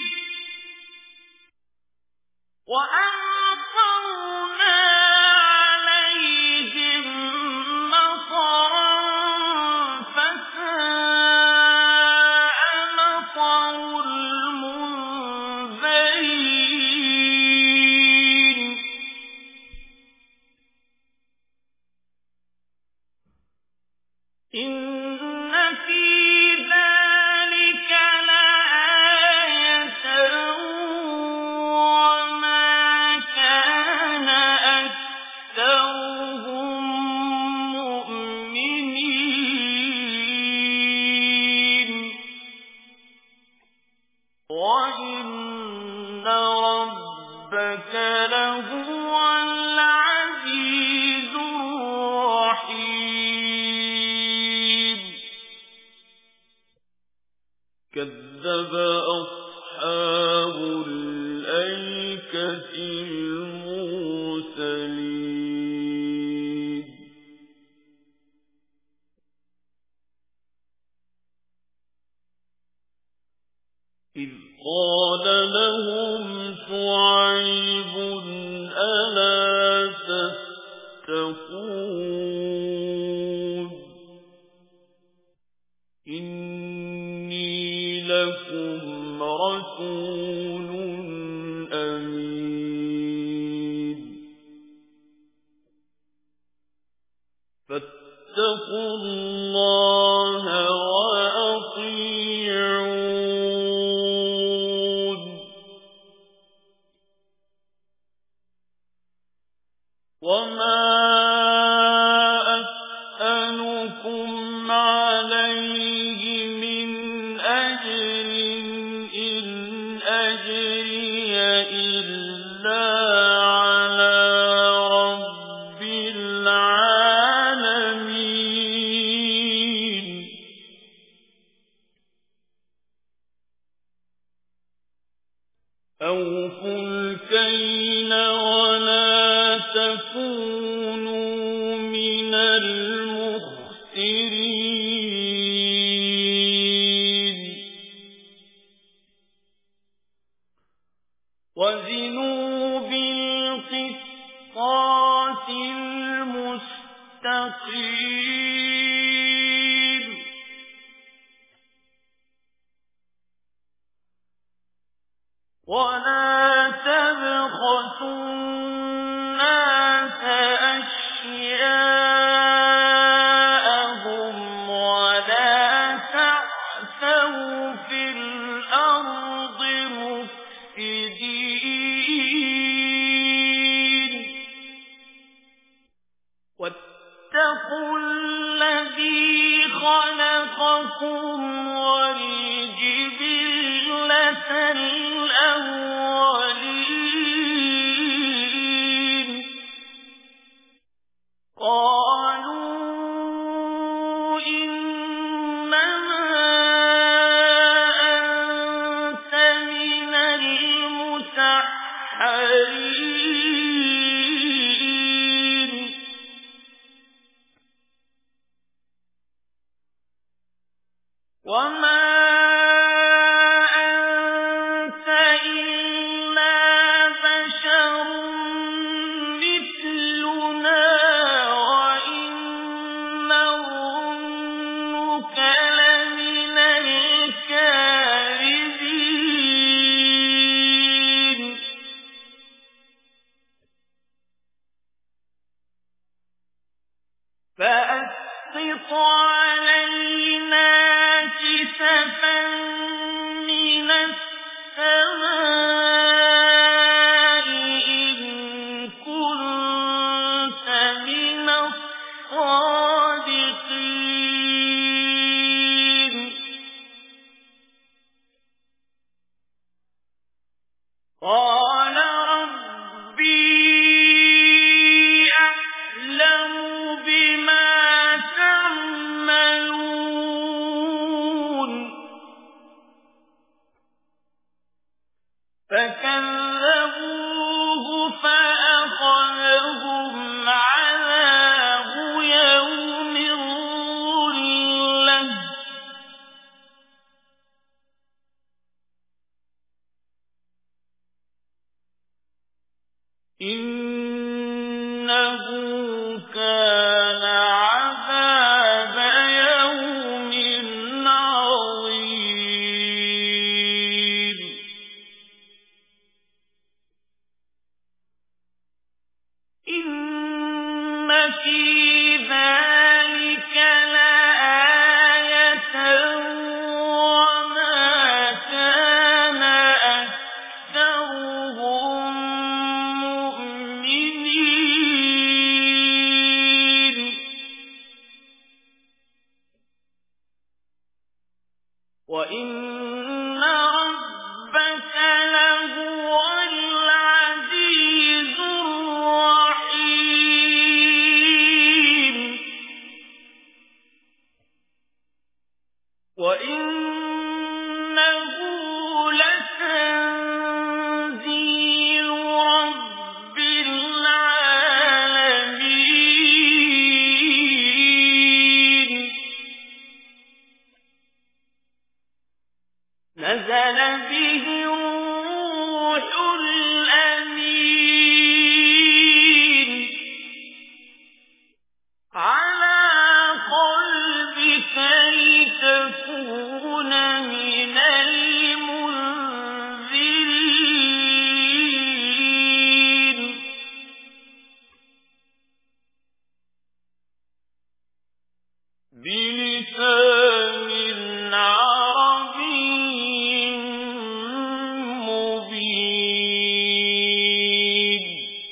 وأمطرنا عليهم مطرا فساء مطر المنذرين إن في ذلك لآية وما كان أكثرهم مؤمنين وإن ربك لهو العزيز الرحيم كذب أصحاب الأيكة المرسلين إذ قال لهم شعيب ألا تتقون إني لكم رسول أمين فاتقوا الله وأطيعون وما أسألكم عليه من أجر إن أجري إلا على رب العالمين أوفوا الكيل ولا تكونوا من المخسرين وزنوا بالقسطاس المستقيم ولا تبخسوا الناس أشياءهم ولا تعثوا في الأرض مفسدين واتقوا الذي خلقكم والجبلة الأولين قالوا إنما أنت من المسحرين وما فأسقط علينا كسفا من السماء إن كنت من الصادقين قال ربي أعلم بما تعملون فكذبوه فأخذهم عذاب يوم الظلة إنه كان عذاب يوم عظيم إن في ذلك لآية وما كان أكثرهم مؤمنين وإن ربك لهو العزيز الرحيم وإنه لتنزيل رب العالمين نزل به الروح الأمين على قلبك لتكون من المنذرين بلسان عربي مبين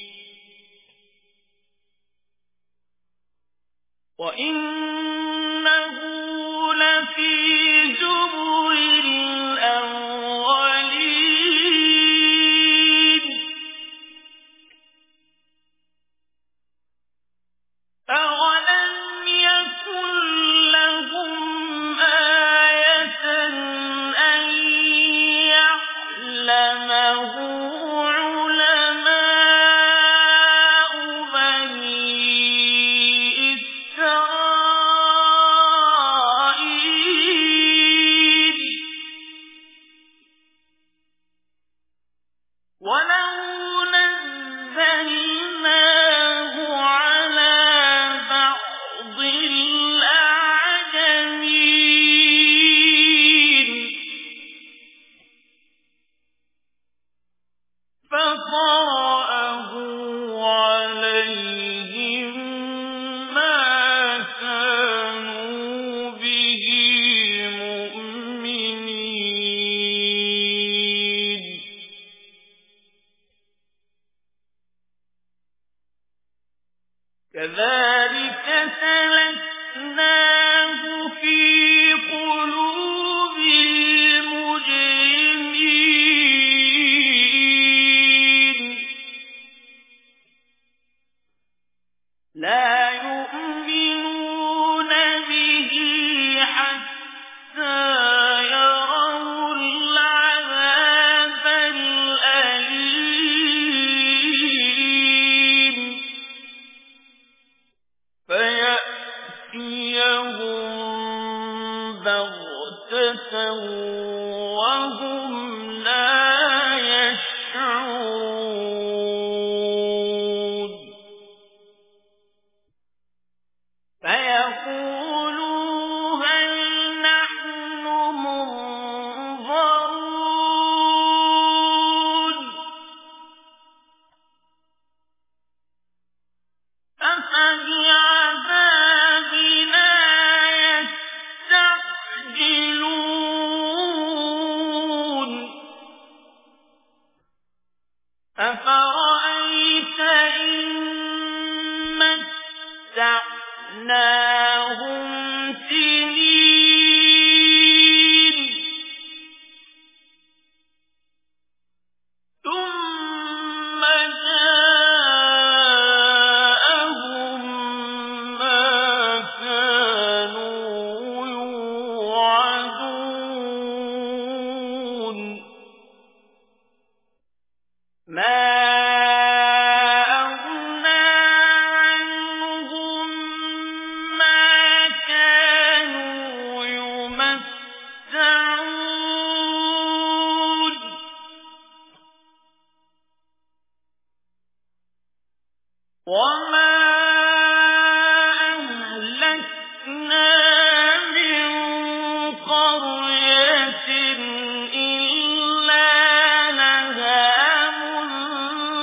وإنه لفي زبر الأولين أولم يكن لهم آية أن يعلمه علماء بني إسرائيل ولو نزلناه على بعض الأعجمين فقرأه عليهم ما كانوا به مؤمنين كذلك سلكناه في قلوب المجرمين لا يؤمنون به حتى يروا العذاب الأليم فيأتيهم بغتة وهم لا يشعرون فيقولوا هل نحن منظرون أفبعذابنا يستعجلون أفرأيت إن متعناهم سنين ثم جاءهم ما كانوا يوعدون ما أغنى عنهم ما كانوا يمتعون وما أهلكنا من قرية إلا لها منذرون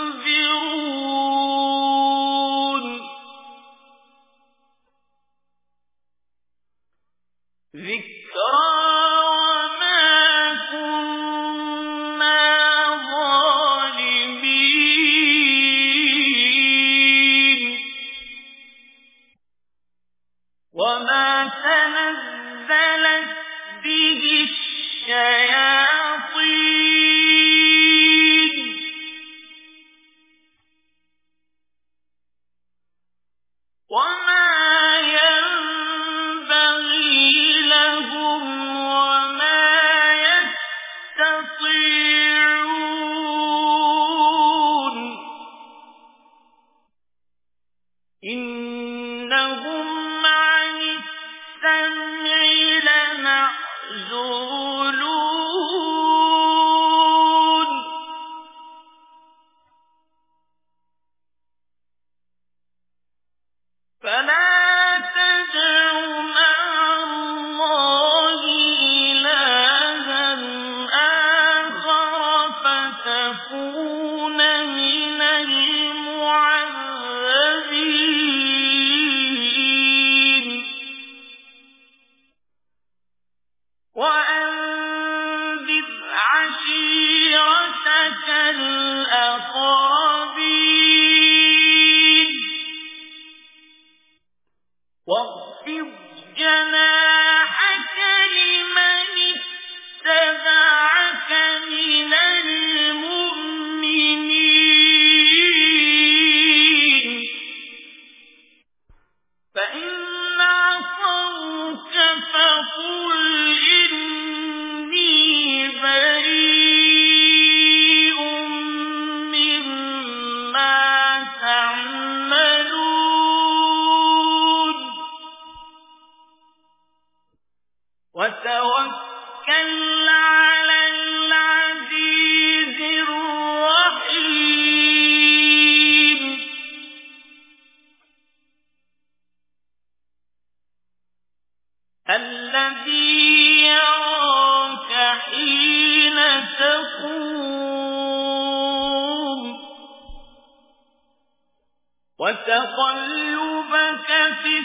وتقلبك في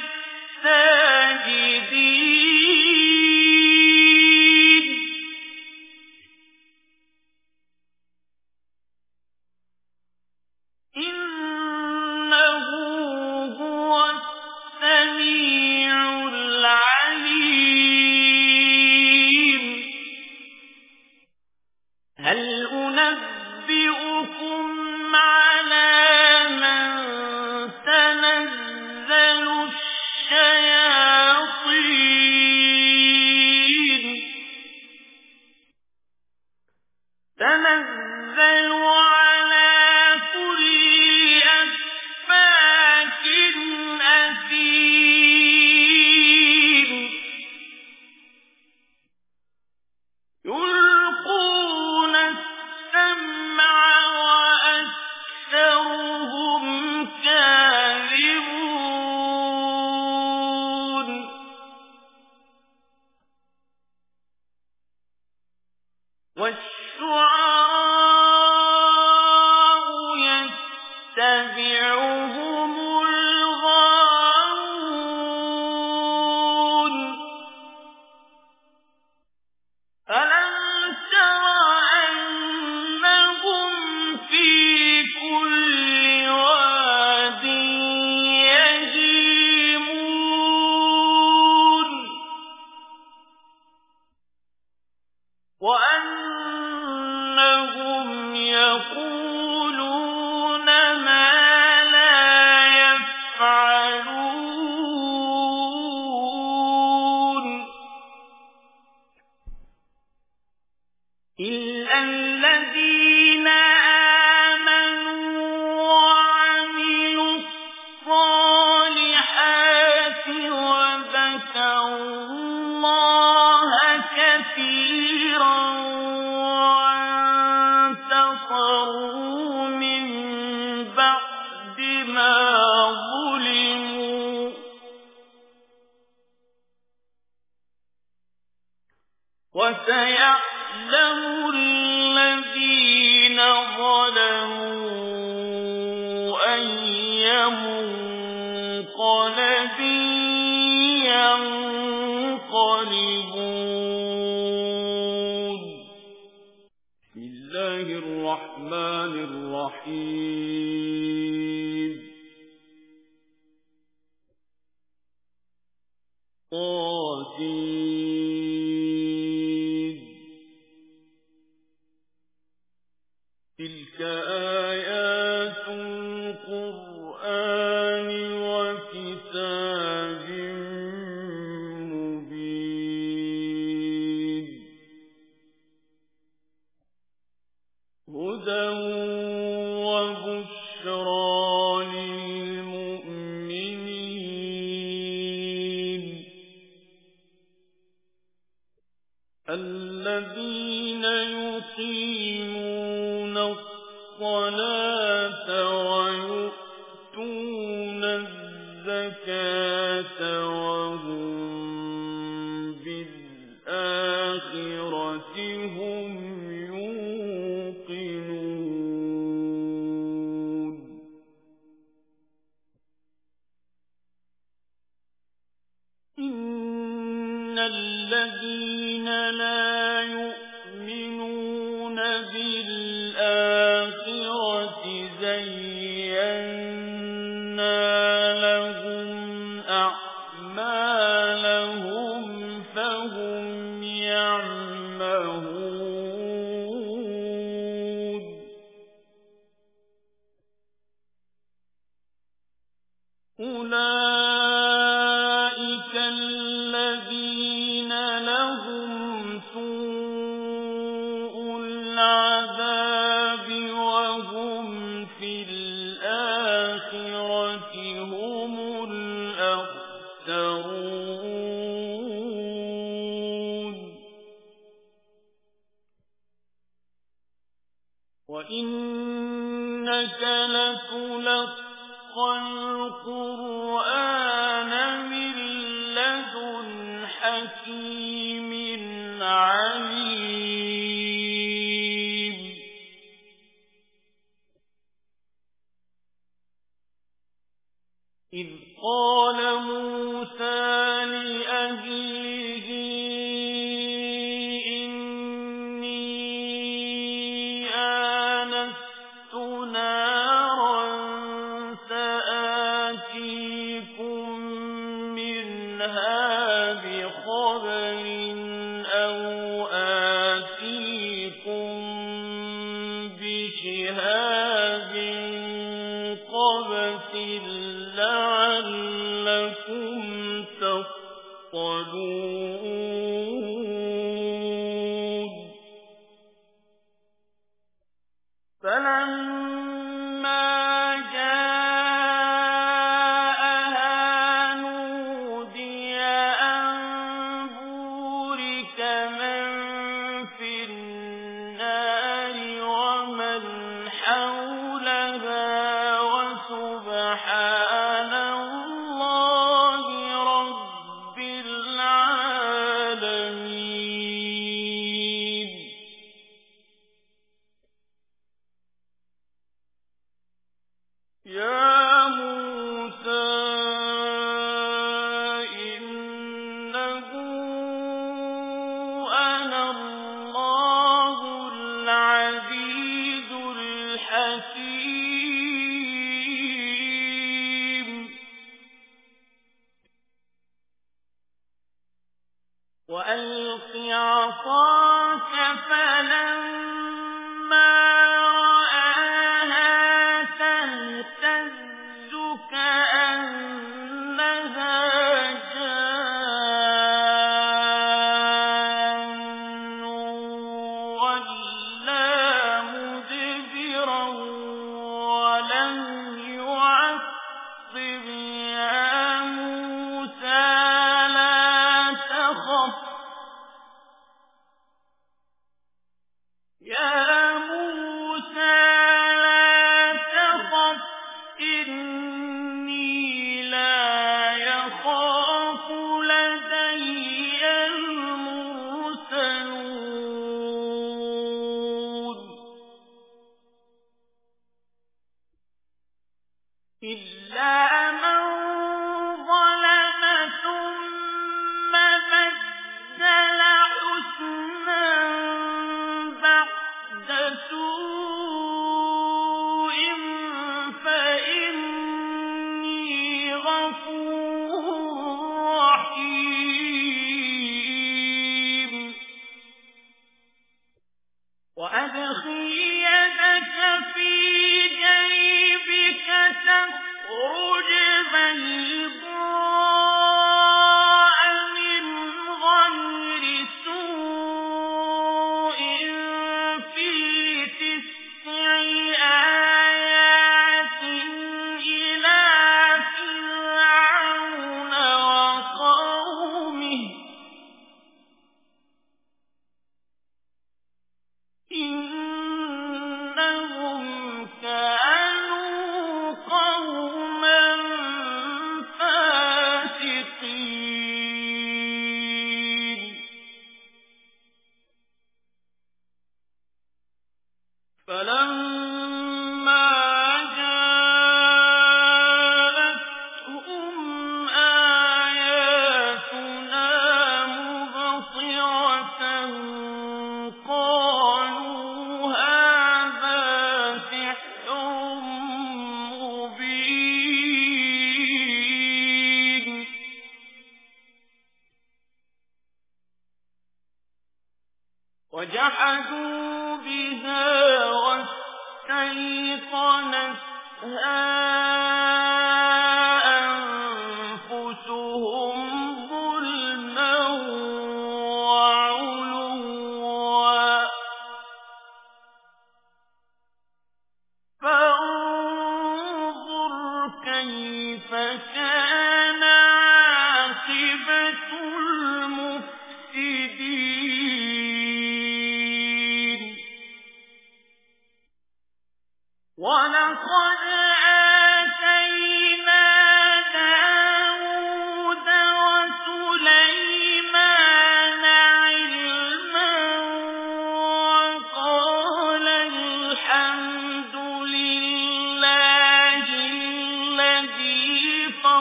الساجدين إنه هو السميع العليم هل أنبئكم على من تنزل الشياطين تنزل على كل أفاك أثيم يلقون السمع وأكثرهم كاذبون والشعراء يتبعهم الغاوون ألم تر أنهم في كل واد يهيمون وأنهم يقولون ما لا يفعلون إلا الذين آمنوا وعملوا الصالحات وذكروا الله كثيرا وانتصروا من بعد ما ظلموا وسيعلم الذين ظلموا أي منقلب ينقلبون بسم الله الرحمن الرحيم طاسين تلك آيات القرآن وكتاب مبين هدى وبشرى للمؤمنين الذين يقيمون الصلاة ويؤتون الزكاة وهم بالآخرة هم يوقنون إن الذين لا يؤمنون بالآخرة زينا لهم أعمالهم فهم يعمهون أولئك الذين لهم سوء العذاب وهم في الآخرة هم الأخسرون وإنك لتلقى القرآن من لدن حكيم عليم إذ قال موسى لأهله إني آنست نارا سآتيكم منها بخبر أو آتيكم بشهاب قبس لعلكم تصطلون فلما جاءها نودي أن بورك من في النار ومن حولها وسبحان الله رب العالمين يا موسى إنه أنا الله العزيز الحكيم وألق عصاك فلما رآها تهتز كأنها جان ولا مدبرا ولم يعقب يا موسى لا تخف يا موسى لا تخف إني لا يخاف لدي المرسلون إلا من ظلم ثم بدل حسنا بعد سوء فإني غفور رحيم وأدخل يدك في جيبك تخرج بيضاء من غير سوء في تسع آيات إلى فرعون وقومه إنهم كانوا قوما فاسقين فلما جاءتهم آياتنا مبصرة قالوا هذا سحر مبين وجحدوا بها واستيقنتها أنفسهم ظلما وعلوا فانظر كيف كان عاقبة المفسدين ولقد آتينا داود وسليمان علما وقال الحمد لله الذي فضل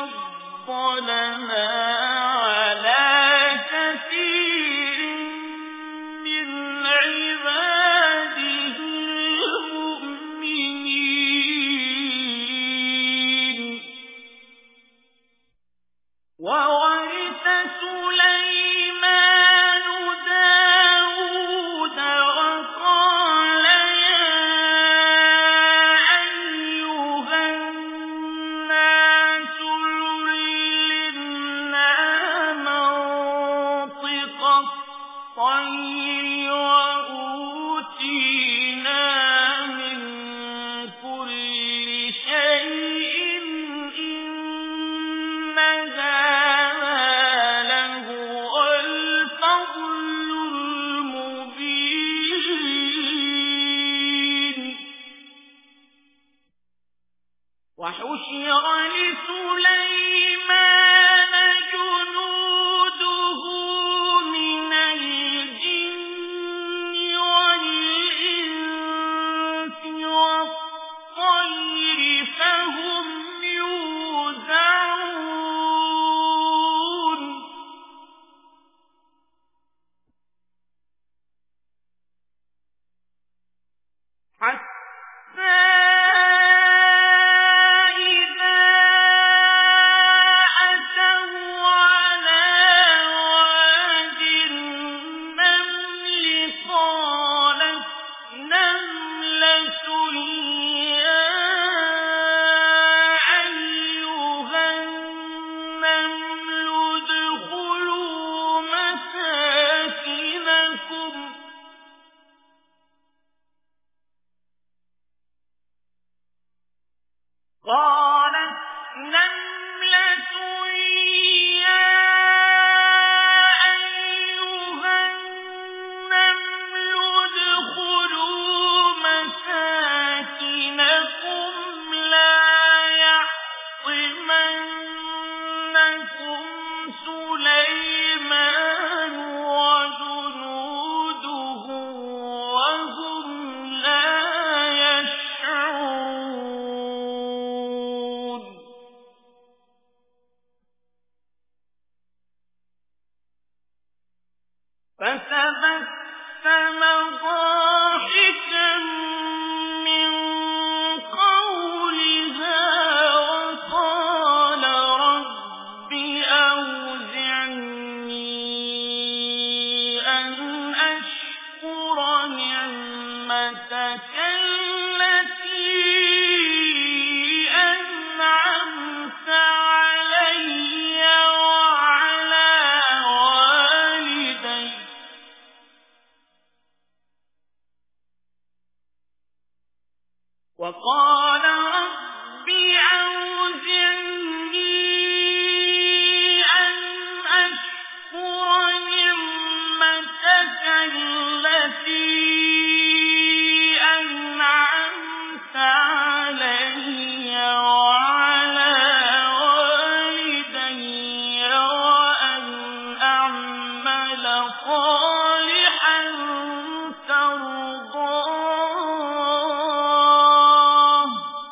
فَضَّلْنَا عَلَى كَثِيرٍ مِّنْ عِبَادِهِ الْمُؤْمِنِينَ وَوَرِثَ سُلَيْمَانُ دَاوُودَ وَقَالَ يَا أَيُّهَا النَّاسُ عُلِّمْنَا مَنطِقَ الطَّيْرِ وَأُوتِينَا مِن كُلِّ شَيْءٍ إِنَّ هَذَا لَهُوَ الْفَضْلُ الْمُبِينُ وَحُشِرَ لِسُلَيْمَانَ جُنُودُهُ مِنَ الْجِنِّ وَالْإِنسِ وَالطَّيْرِ فَهُمْ يُوزَعُونَ حَتَّى إِذَا أَتَوْا عَلَى وَادِ النَّمْلِ قَالَتْ نَمْلَةٌ يَا أَيُّهَا النَّمْلُ ادْخُلُوا مَسَاكِنَكُمْ قَالَتْ نَمْلَةٌ يَا أَيُّهَا النَّمْلُ ادْخُلُوا مَسَاكِنَكُمْ لَا يَحْطِمَنَّكُمْ سُلَيْمَانُ وَجُنُودُهُ وَهُمْ لَا يَشْعُرُونَ فَتَبَسَّمَ ضَاحِكًا مِّن قَوْلِهَا وَقَالَ رَبِّ أَوْزِعْنِي أَنْ أَشْكُرَ نِعْمَتَكَ الَّتِي أَنْعَمْتَ عَلَيَّ وَعَلَى وَالِدَيَّ وَقَالَ رَبِّ أَوْزِعْنِي أَنْ أَشْكُرَ نِعْمَتَكَ الَّتِي أَنْعَمْتَ عَلَيَّ وَعَلَى وَالِدَيَّ وَأَنْ أَعْمَلَ صَالِحًا تَرْضَاهُ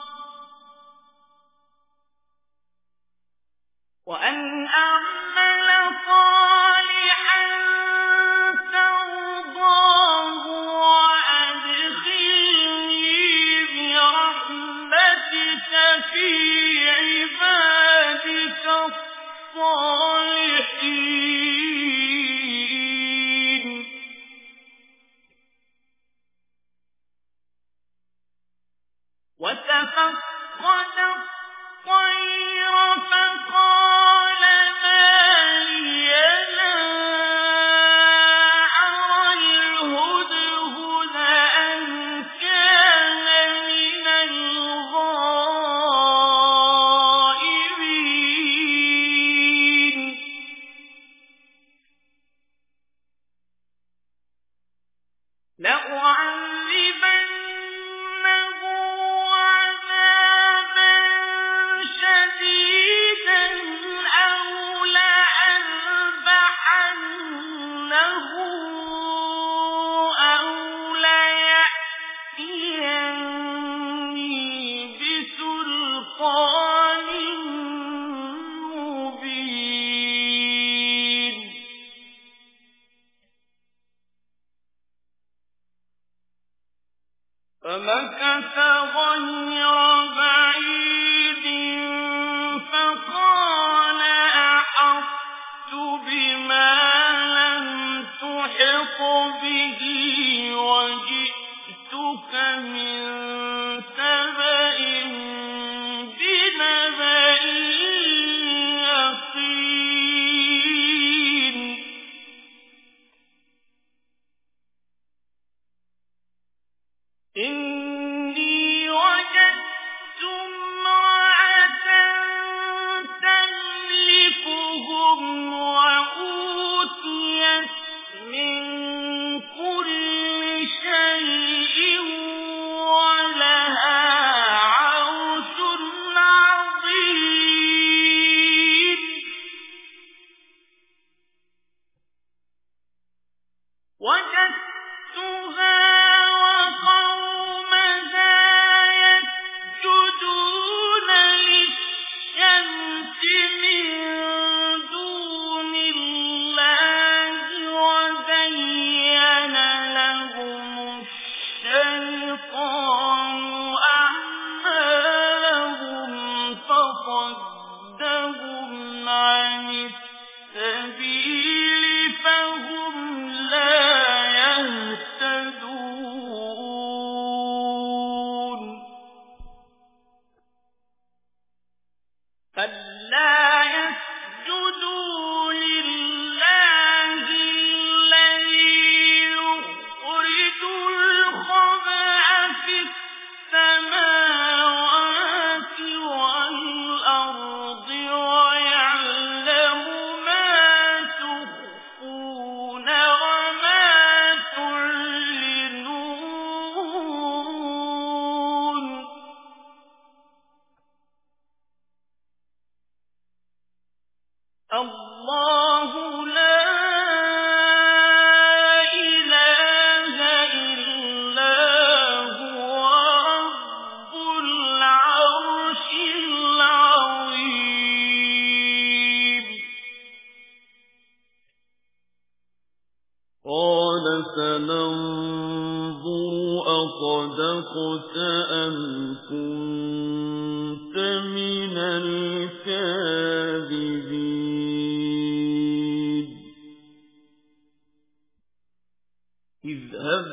وَأَنْ أَعْمَلَ صَالِحًا تَرْضَاهُ وَأَدْخِلْنِي بِرَحْمَتِكَ فِي عِبَادِكَ الصَّالِحِينَ وَتَفَقَّدَ الطَّيْرَ فَقَالَ مَا لِيَ لَا أَرَى الْهُدْهُدَ أَمْ كَانَ مِنَ الْغَائِبِينَ لَأُعَذِّبَنَّهُ عَذَابًا شَدِيدًا فمكث غير بعيد فقال أحطت بما لم تحط به وجئتك من سبأ بنبأ يقين إني وجدت امرأة تملكهم وأوتيت من كل شيء ولها عرش عظيم وجدتها صدهم عن السبيل فهم لا يهتدون ألا يسجدوا لله الذي يخرج الخبأ في السماوات والأرض ويعلم ما تخفون وما تعلنون الله لا إله إلا هو رب العرش العظيم قال سننظر أصدقت أم كنت من الكاذبين اذهب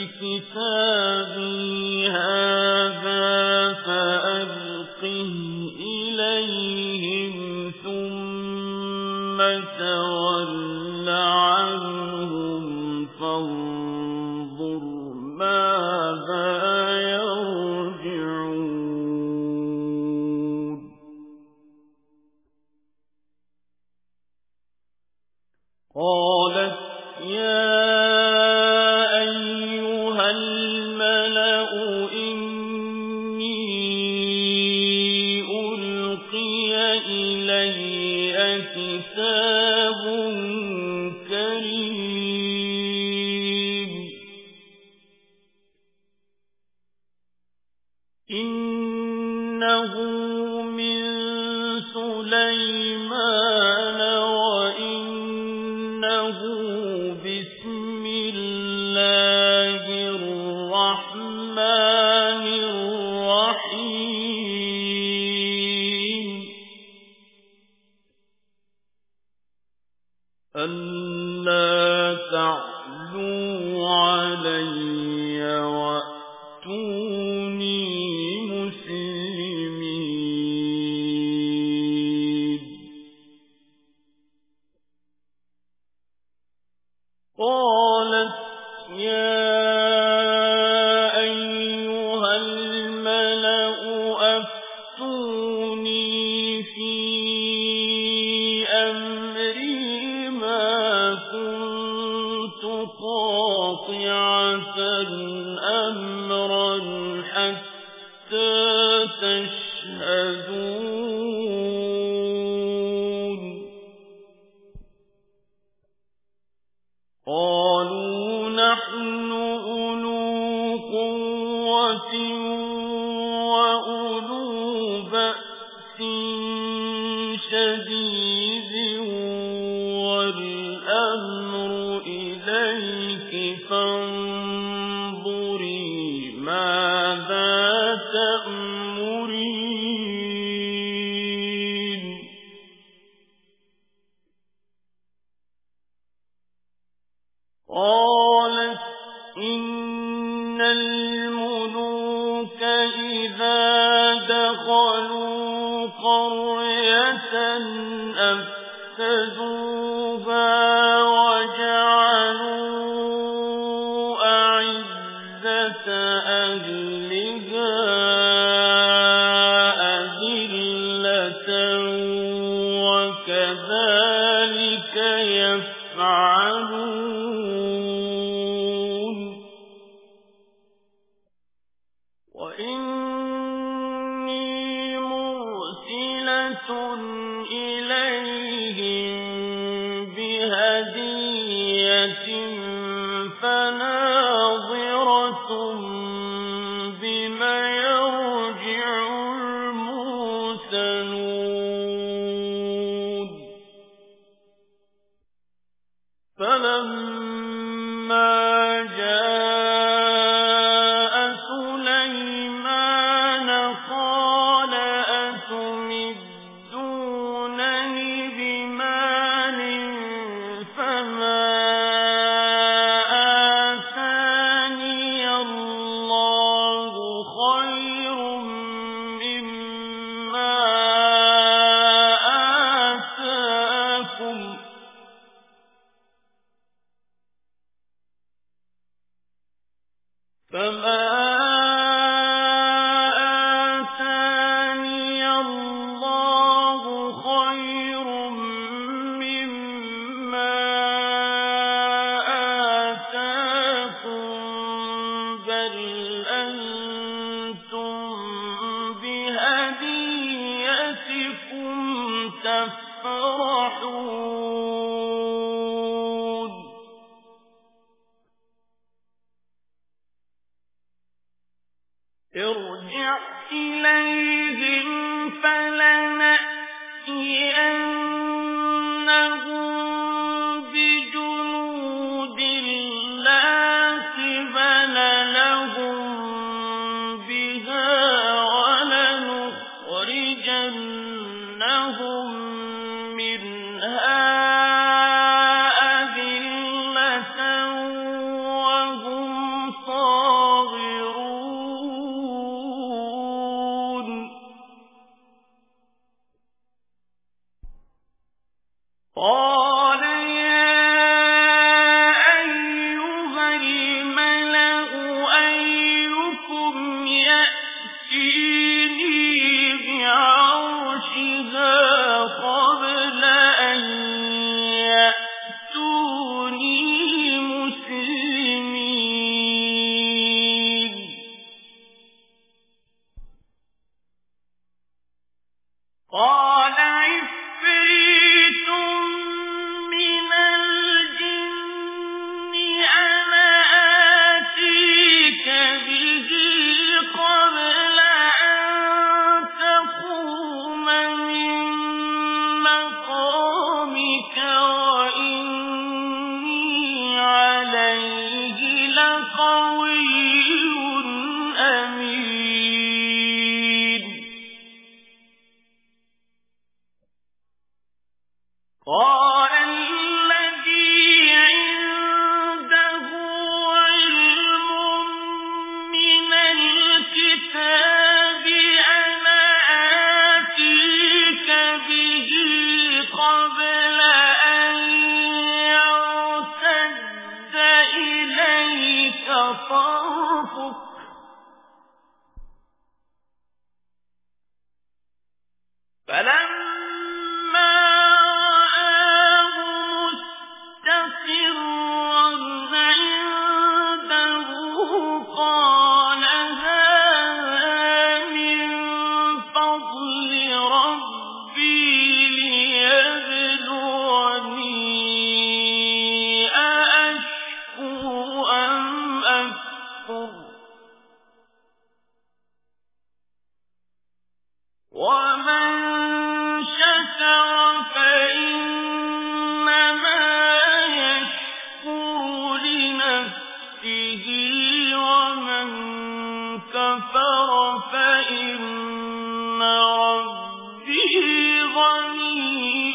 بكتابي هذا فألقه إليهم ثم تول عنهم فانظر ماذا يرجعون قالت يا أيها الملأ إني ألقي إلي كتاب كريم إنه من سليمان وإنه بسم الله الرحمن الرحيم ألا تعلوا علي وأتوني مسلمين قالت يا أيها الملأ أفتوني في أمري ما كنت قاطعة أمرا حتى تشهدون قالوا نحن أولو قوة وأولو بأس شديد والأمر إليك فانظري ما ماذا تأمرين قالت إن الملوك إذا دخلوا قرية أفسدوها وجعلوا أعزة أهلها أذلة وكذلك يفعلون وإني مرسلة إليهم بهدية فناظرة بما يرجع المرسلون فلما جاء سليمان قال أتمدونني بمال فما آتاني الله خير مما آتاكم فما آتاني الله خير مما آتاكم بل أنتم بهديتكم تفرحون ارجع إليهم فلنأتينهم بجنود لا قبل لهم بها ولنخرجنهم منها أذلة وهم صاغرون قال يا أيها الملأ أيكم يأتيني بعرشها قبل أن يأتوني مسلمين قال عفريت من الجن أنا آتيك به قبل أن تقوم من مقامك وإني عليه لقوي أمين قال الذي عنده علم من الكتاب أنا آتيك به قبل أن يرتد إليك طرفك فلما رآه مستقرا عنده قال هذا من فضل ربي ليبلوني أأشكر أم أكفر ومن شكر فإنما يشكر لنفسه ومن كفر كفر فإن ربي غني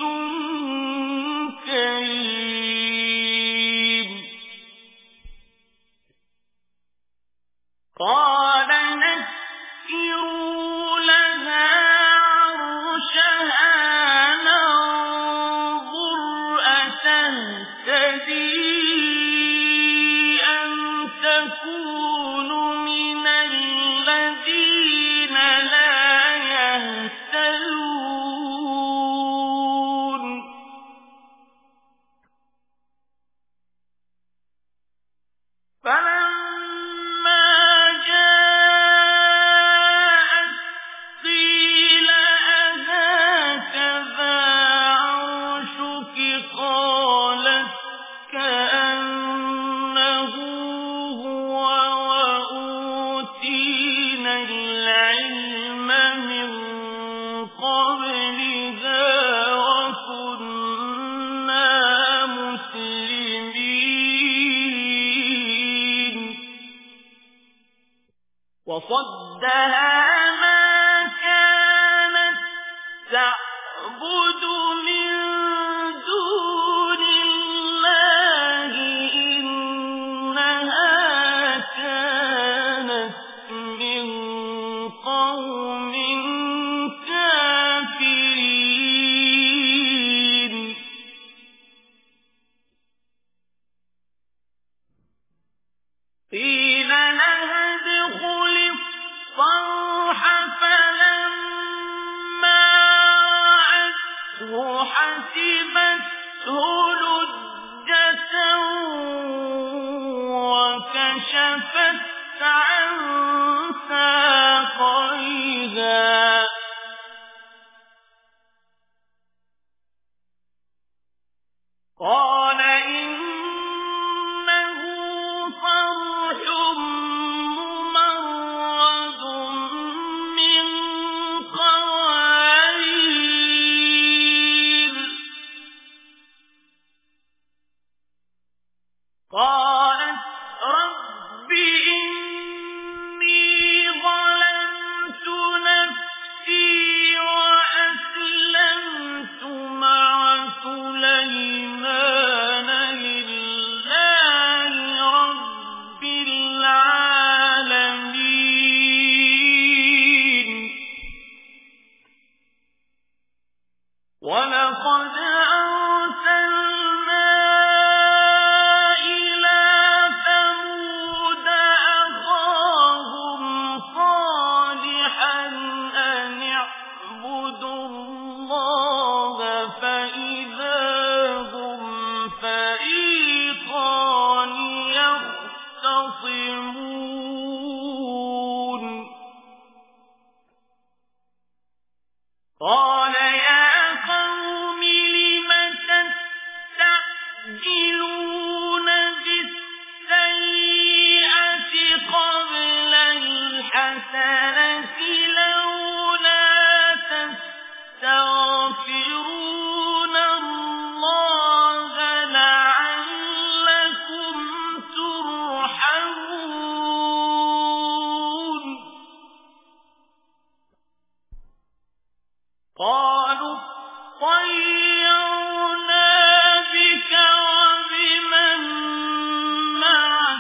كريم قال نكروا لها عرشها ننظر أتهتدي أم تكون من الذين لا يهتدون فلما جاءت قيل أهكذا عرشك قالت كأنه هو وأوتينا العلم من قبلها وكنا مسلمين وصدها ما كانت تعبد من دون الله إنها كانت من قوم كافرين قيل لها ادخل الصرح فلما رأته حسبته لجة وكشفت عن ساقيها قال إنه صرح ممرد من قوارير قالت رب إني ظلمت نفسي وأسلمت مع سليمان لله رب العالمين ولقد أرسلنا إلى ثمود أخاهم صالحا أن اعبدوا الله فإذا هم فريقان يختصمون قال يا قوم لم تستعجلون بالسيئة قبل الحسنة لولا تستغفرون الله لعلكم ترحمون قالوا طيرنا بك وبمن معك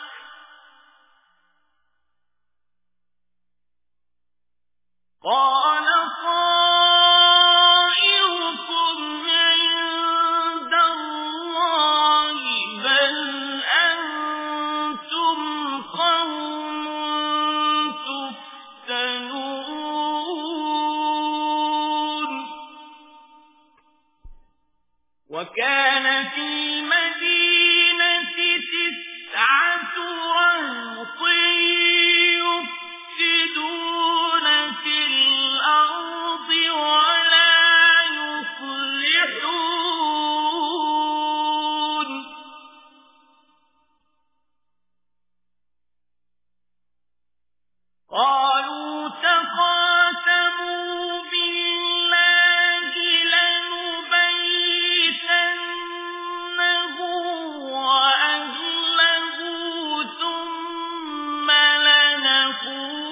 قال طائركم عند الله بل أنتم قوم تفتنون وكان في المدينة تسعة رهط يفسدون في الأرض ولا يصلحون قالوا تقاسموا بالله لنبيتنه وأهله ثم لنقولن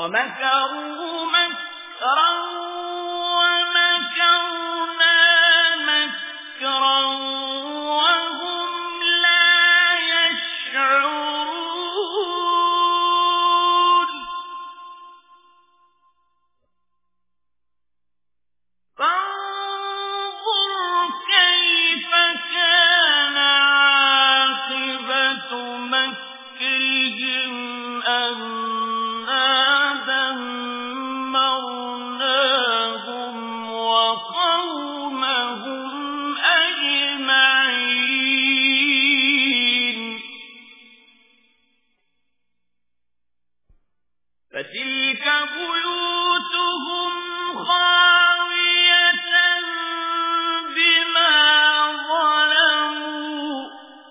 ومكروا مكرا ومكرنا مكرا وهم لا يشعرون فانظر كيف كان عاقبة مكرهم أنا دمرناهم وقومهم أجمعين فتلك بيوتهم خاوية بما ظلموا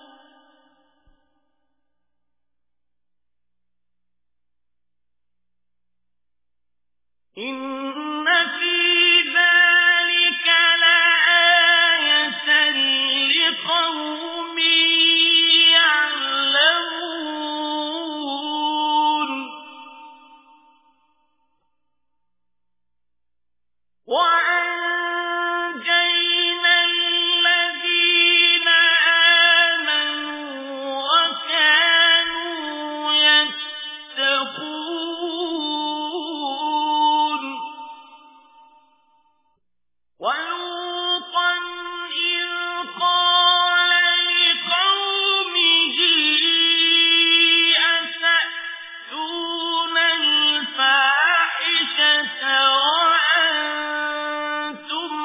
إن في ذلك لآية لقوم يعلمون وأنجينا الذين آمنوا وكانوا يتقون ولوطا إذ قال لقومه أتأتون الفاحشة وأنتم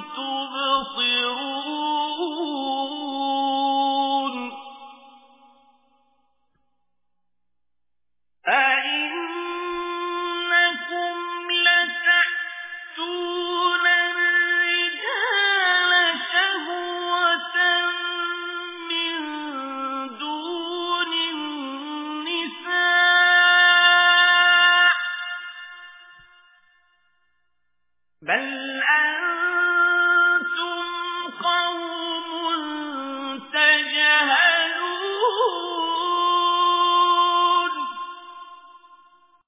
تبصرون أئنكم لتأتون الرجال شهوة من دون النساء بل أنتم